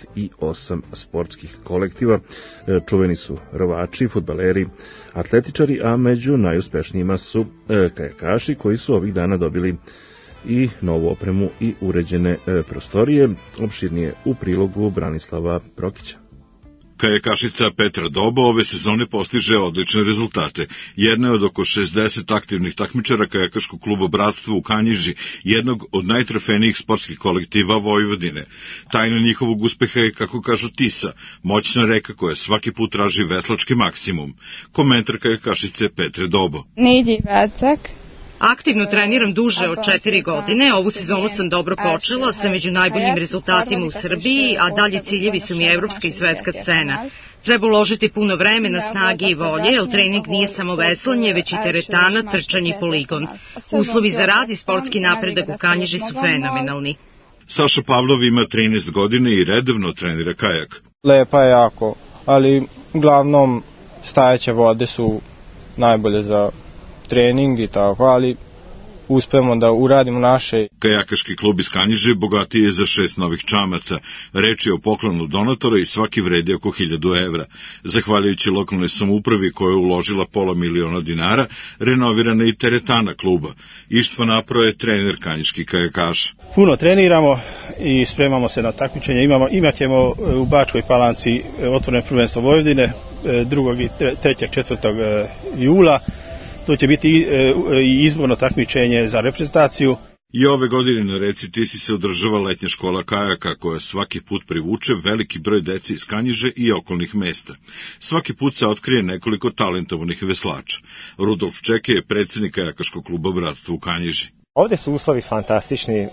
38 sportskih kolektiva. Čuveni su rovači, fudbaleri, atletičari, a među najuspešnijima su kajakaši koji su ovih dana dobili i novu opremu i uređene prostorije. Opširnije u prilogu Branislava Prokića. Kajakašica Petra Dobo ove sezone postiže odlične rezultate. Jedna je od oko 60 aktivnih takmičara kajakaškog kluba Bratstvo u Kanjiži, jednog od najtrofejnijih sportskih kolektiva Vojvodine. Tajna njihovog uspeha je, kako kažu, Tisa, moćna reka koja svaki put traži veslački maksimum. Komentar kajakašice Petre Dobo. Neđi Vacak. Aktivno treniram duže od 4 godine, ovu sezonu sam dobro počela sa među najboljim rezultatima u Srbiji, a dalje ciljevi su mi evropska i svetska scena. Treba uložiti puno vremena, snage i volje, jer trening nije samo veslanje, već i teretana, trčanje i poligon. Uslovi za rad i sportski napredak u Kanjiži su fenomenalni. Saša Pavlov ima 13 godine i redovno trenira kajak. Lepa je jako, ali uglavnom stajeće vode su najbolje za trening i tako, ali uspemo da uradimo naše. Kajakaški klub iz Kanjiže bogatiji je za 6 novih čamaca. Reč je o poklonu donatora i svaki vredi oko 1000 evra. Zahvaljujući lokalnoj samoupravi koja je uložila $500.000, renovirana i teretana kluba. Ištvan Apro je trener kanjiških kajakaša. Puno treniramo i spremamo se na takmičenje. Imaćemo u Bačkoj Palanci otvoreno prvenstvo Vojvodine 2. i 3. 4. jula. To će biti i izborno takmičenje za reprezentaciju. I ove godine na reci Tisi se održava letnja škola kajaka koja svaki put privuče veliki broj dece iz Kanjiže i okolnih mesta. Svaki put se otkrije nekoliko talentovanih veslača. Rudolf Čeke je predsjednik kajakaškog kluba Bratstvo u Kanjiži. Ovde su uslovi fantastični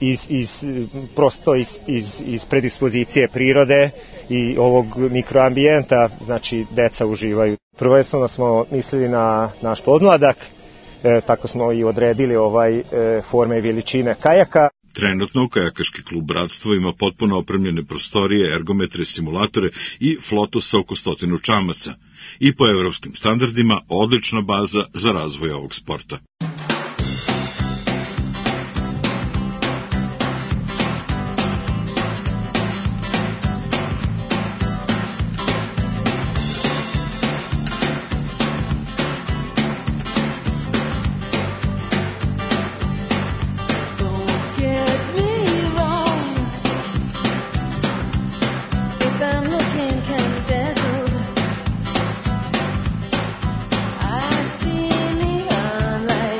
prosto iz predispozicije prirode i ovog mikroambijenta, znači deca uživaju. Prvenstveno smo mislili na naš podmladak, tako smo i odredili forme i veličine kajaka. Trenutno kajakaški klub Bratstvo ima potpuno opremljene prostorije, ergometre, simulatore i flotu sa oko 100 čamaca. I po evropskim standardima odlična baza za razvoj ovog sporta. I see neon lights.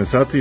sati i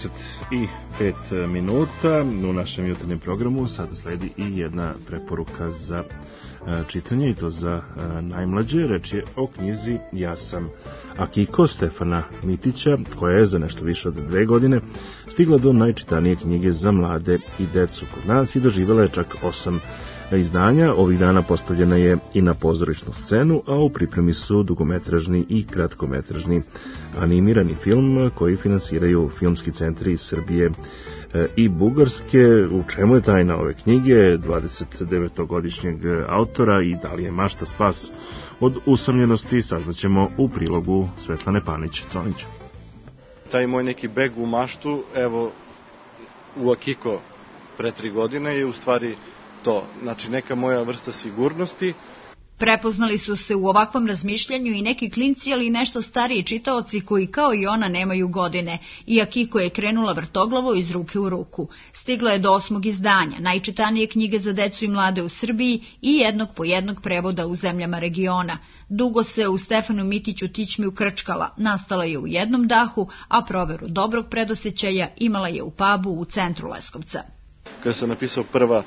45 minuta u našem jutarnjem programu. Sada sledi i jedna preporuka za čitanje, i to za najmlađe. Reč je o knjizi Ja sam Akiko Stefana Mitića, koja je za nešto više od 2 godine stigla do najčitanije knjige za mlade i decu kod nas i doživjela je čak 8 izdanja. Ovih dana postavljena je i na pozorišnu scenu, a u pripremi su dugometražni i kratkometražni animirani film koji finansiraju filmski centri iz Srbije i Bugarske. U čemu je tajna ove knjige 29-godišnjeg autora i da li je mašta spas od usamljenosti, saznaćemo u prilogu Svetlane Panić-Conić. Taj moj neki beg u maštu, evo, u Akiko pre 3 godine je u stvari to, znači neka moja vrsta sigurnosti. Prepoznali su se u ovakvom razmišljanju i neki klinci, ali i nešto stariji čitaoci koji kao i ona nemaju godine. I Akiko je krenula vrtoglavo iz ruke u ruku. Stigla je do 8. izdanja, najčitanije knjige za decu i mlade u Srbiji i jednog po jednog prevoda u zemljama regiona. Dugo se u Stefanu Mitiću tičmi ukrčkala, nastala je u jednom dahu, a proveru dobrog predosećaja imala je u pubu u centru Leskovca. Kada sam napisao prve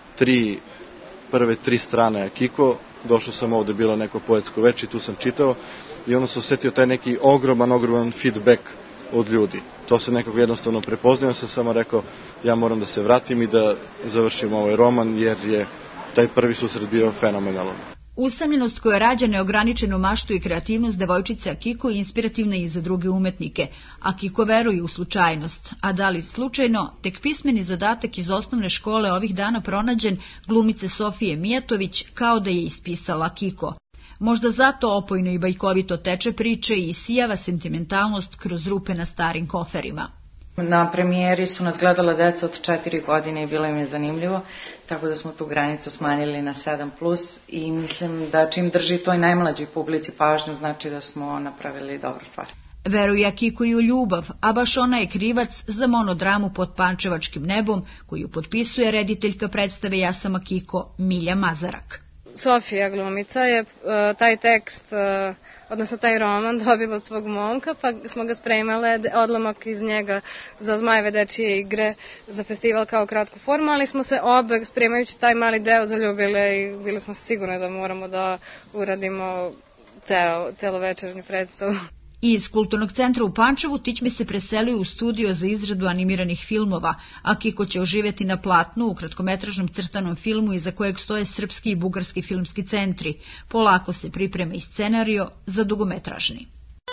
3 strane Akiko, došao sam ovde, bilo neko poetsko veče i tu sam čitao i onda sam osetio taj neki ogroman feedback od ljudi. To se nekako jednostavno prepoznao, sam samo rekao ja moram da se vratim i da završim ovaj roman jer je taj prvi susret bio fenomenalan. Usamljenost koja rađa neograničenu maštu i kreativnost devojčice Akiko je inspirativna i za druge umetnike. Akiko veruje u slučajnost, a da li slučajno, tek pismeni zadatak iz osnovne škole ovih dana pronađen glumice Sofije Mijatović kao da je ispisala Akiko. Možda zato opojno i bajkovito teče priče i isijava sentimentalnost kroz rupe na starim koferima. Na premijeri su nas gledala deca od 4 godine i bilo im je zanimljivo, tako da smo tu granicu smanjili na 7+, i mislim da čim drži toj najmlađoj publici pažnju, znači da smo napravili dobru stvar. Veruje Akiko i u ljubav, a baš ona je krivac za monodramu Pod pančevačkim nebom, koju potpisuje rediteljka predstave Ja sam Akiko, Milja Mazarak. Sofija glumica je taj tekst, odnosno taj roman dobila od svog momka, pa smo ga spremale, odlomak iz njega za Zmajeve dečije igre za festival kao kratku formu, ali smo se obe, spremajući taj mali deo, zaljubile i bili smo sigurni da moramo da uradimo celovečernju predstavu. Iz Kulturnog centra u Pančevu Tićmi se preselio u studio za izradu animiranih filmova. Akiko će oživjeti na platnu u kratkometražnom crtanom filmu iza kojeg stoje srpski i bugarski filmski centri. Polako se priprema i scenario za dugometražni.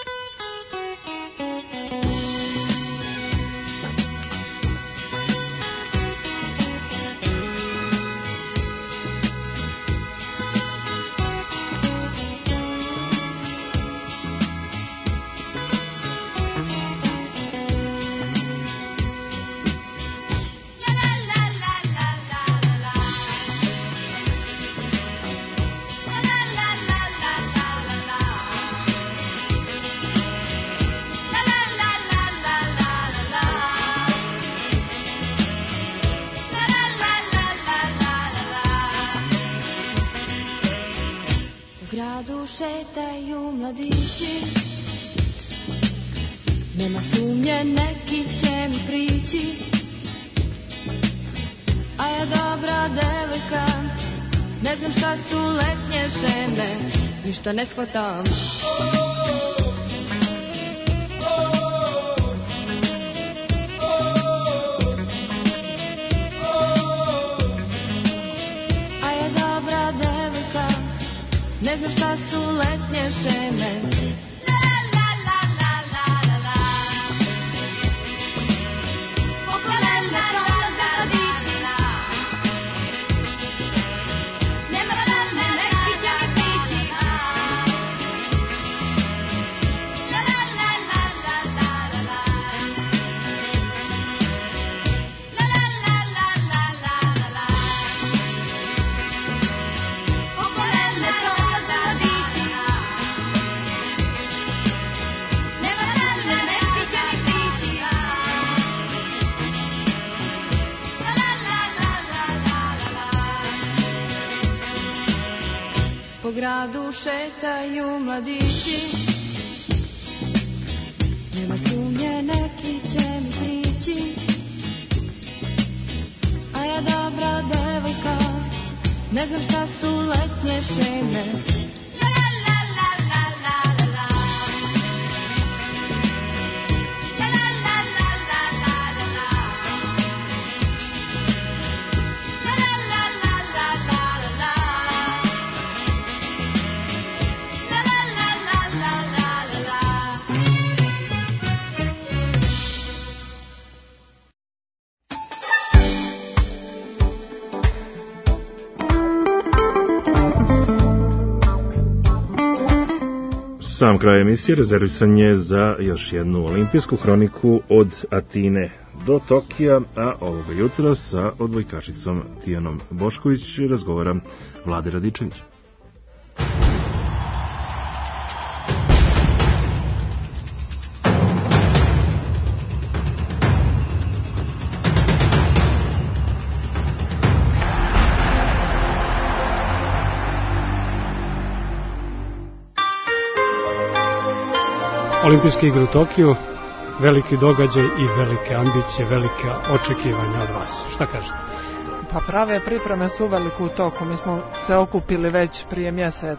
Šetaju mladići, nema sumnje neki će mi prići, a ja dobra devojka, ne znam šta su letnje žene, ništa ne shvatam. A ja dobra devojka, ne znam šta su letnje šeme. Po gradu šetaju mladići, nema sumnje neki će Ne znam šta su letnje šeme. Sam kraj emisije rezervisan je za još jednu olimpijsku hroniku od Atine do Tokija, a ovoga jutra sa odbojkašicom Tijanom Bošković razgovara Vlade Radičević. Olimpijske igre u Tokiju, veliki događaj i velike ambicije, velike očekivanja od vas. Šta kažete? Pa prave pripreme su uveliko u toku. Mi smo se okupili već prije mjesec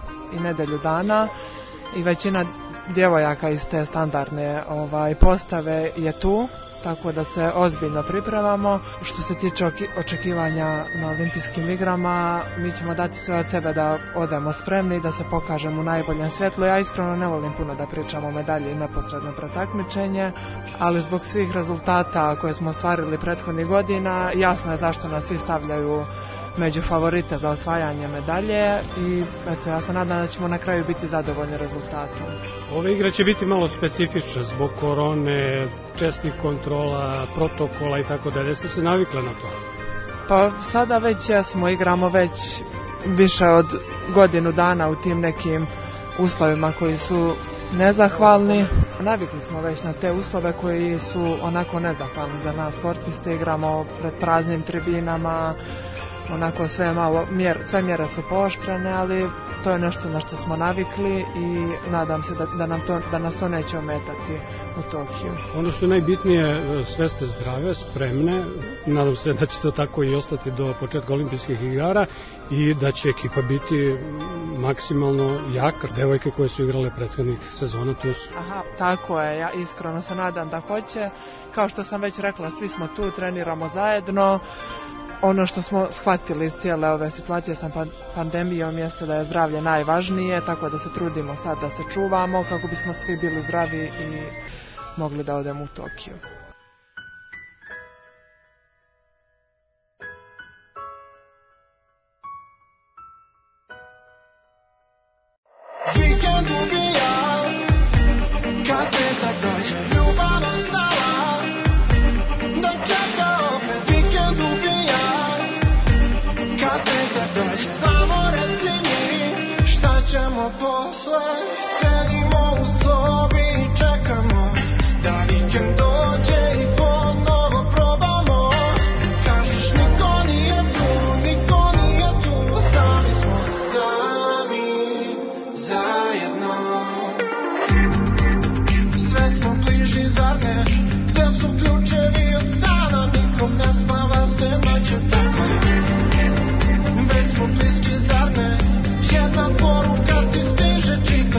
i nedelju dana i većina djevojaka iz te standardne postave je tu, tako da se ozbiljno pripremamo. Što se tiče očekivanja na olimpijskim igrama, mi ćemo dati sve od sebe da odemo spremni, da se pokažemo u najboljem svjetlu. Ja iskreno ne volim puno da pričam o medalji neposredno pred takmičenje, ali zbog svih rezultata koje smo ostvarili prethodnih godina, jasno je zašto nas svi stavljaju među favorite za osvajanje medalje i eto, ja se nadam da ćemo na kraju biti zadovoljni rezultatom. Ove igre će biti malo specifične zbog korone, čestih kontrola, protokola i tako dalje. Jeste se navikli na to? Pa sada već igramo već više od godinu dana u tim nekim uslovima koji su nezahvalni. Navikli smo već na te uslove koji su onako nezahvalni za nas sportiste. Igramo pred praznim tribinama, onako sve mjere su pooštrene, ali to je nešto na što smo navikli i nadam se da nas to neće ometati u Tokiju. Ono što je najbitnije, sve ste zdrave, spremne, nadam se da će to tako i ostati do početka olimpijskih igara i da će ekipa biti maksimalno jaka. Devojke koje su igrale prethodnih sezona tu su. Aha, tako je, ja iskreno se nadam da hoće. Kao što sam već rekla, svi smo tu, treniramo zajedno. Ono što smo shvatili iz cijele ove situacije sa pandemijom jeste da je zdravlje najvažnije, tako da se trudimo sad da se čuvamo kako bismo svi bili zdravi i mogli da odemo u Tokiju. Vikend ubija, kad petak dođe, ljubav ostala, da čeka opet. Vikend ubija, kad petak dođe, samo reci mi šta ćemo posle. Sedimo u sobi i čekamo da vikend dođe i ponovo probamo. Kažeš niko nije tu, sami smo sami zajedno. Sve smo bliži, zar ne? Gde su ključevi od stana? Nikom ne spava se noće tako. Već smo bliski, zar ne? Jedna poruka ti stiže, čita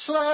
posle.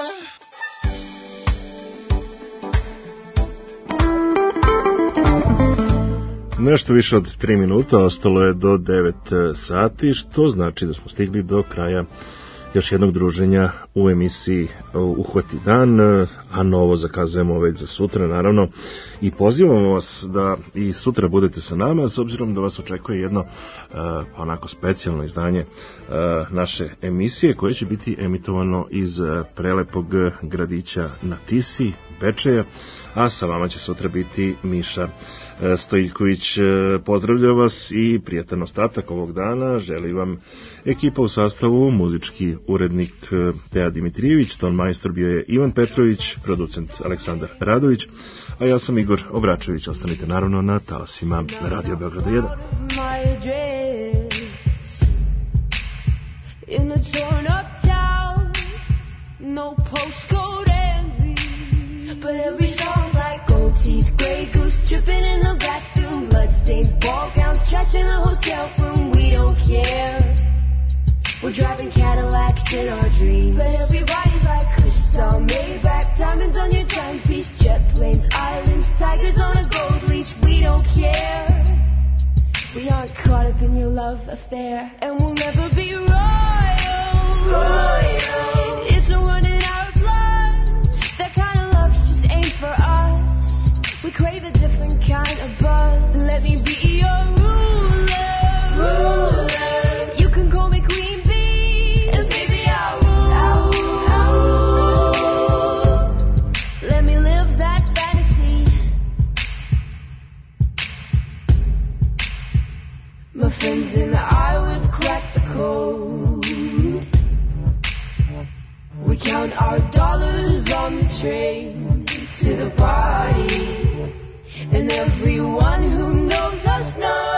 Nešto više od 3 minuta, ostalo je do 9 sati, što znači da smo stigli do kraja još jednog druženja u emisiji Uhvati dan, a novo zakazujemo već za sutra, naravno, i pozivamo vas da i sutra budete sa nama, s obzirom da vas očekuje jedno onako specijalno izdanje naše emisije, koje će biti emitovano iz prelepog gradića na Tisi, Bečeja, a sa vama će sutra biti Miša Stojiljković. Pozdravlja vas i prijatan ostatak ovog dana. Želi vam ekipa u sastavu, muzički urednik Teja Dimitrijević, ton majstor bio je Ivan Petrović, producent Aleksandar Radović, a ja sam Igor Obračević. Ostanite naravno na talasima Radio Beograda 1. In a torn up town, no postcode envy, but every song's like gold teeth, gray goose dripping in the bathroom, bloodstains, ball gowns, trash in the hotel room. We don't care. We're driving Cadillacs in our dreams, but everybody's like crystal, Maybach, diamonds on your timepiece, jet planes, islands, tigers on a gold leash. We don't care. We aren't caught up in your love affair, and we'll never be royal. It's a running our blood. That kind of love just ain't for us. We crave a different kind of buzz. Let me be your ruler. You can call me Queen Bee, and baby I'll rule. Let me live that fantasy. My friends and I, we've cracked the code. We count our dollars on the train to the party, and everyone who knows us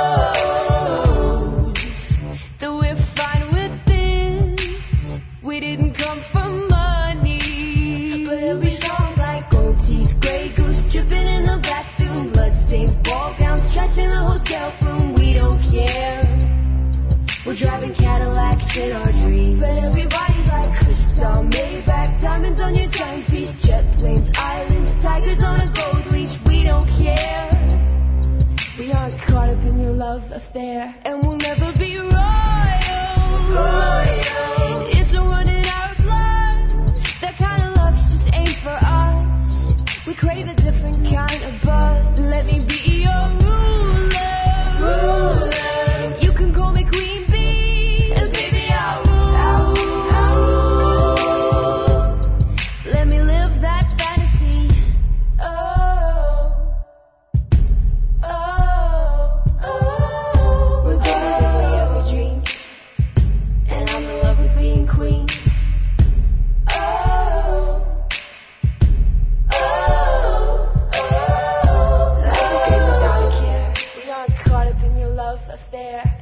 knows that we're fine with this. We didn't come for money, but every song's like gold teeth, gray goose dripping in the bathroom, bloodstains, ball gowns, trash in the hotel room. We don't care. We're driving Cadillacs in our dreams, but everybody's like crystal, Maybach, diamonds on your timepiece, jet planes, islands, tigers on a gold leash. We don't care. We aren't caught up in your love affair, and we'll never be royal. It's a run in our blood. That kind of love just ain't for us. We crave a different kind of buzz. Let me be your ruler. You can call me Queen Bee, and baby I'll rule. Let me live that fantasy. We're both every dreams, and I'm in love with being queen. Let's scream without a care. We aren't caught up in your love affair.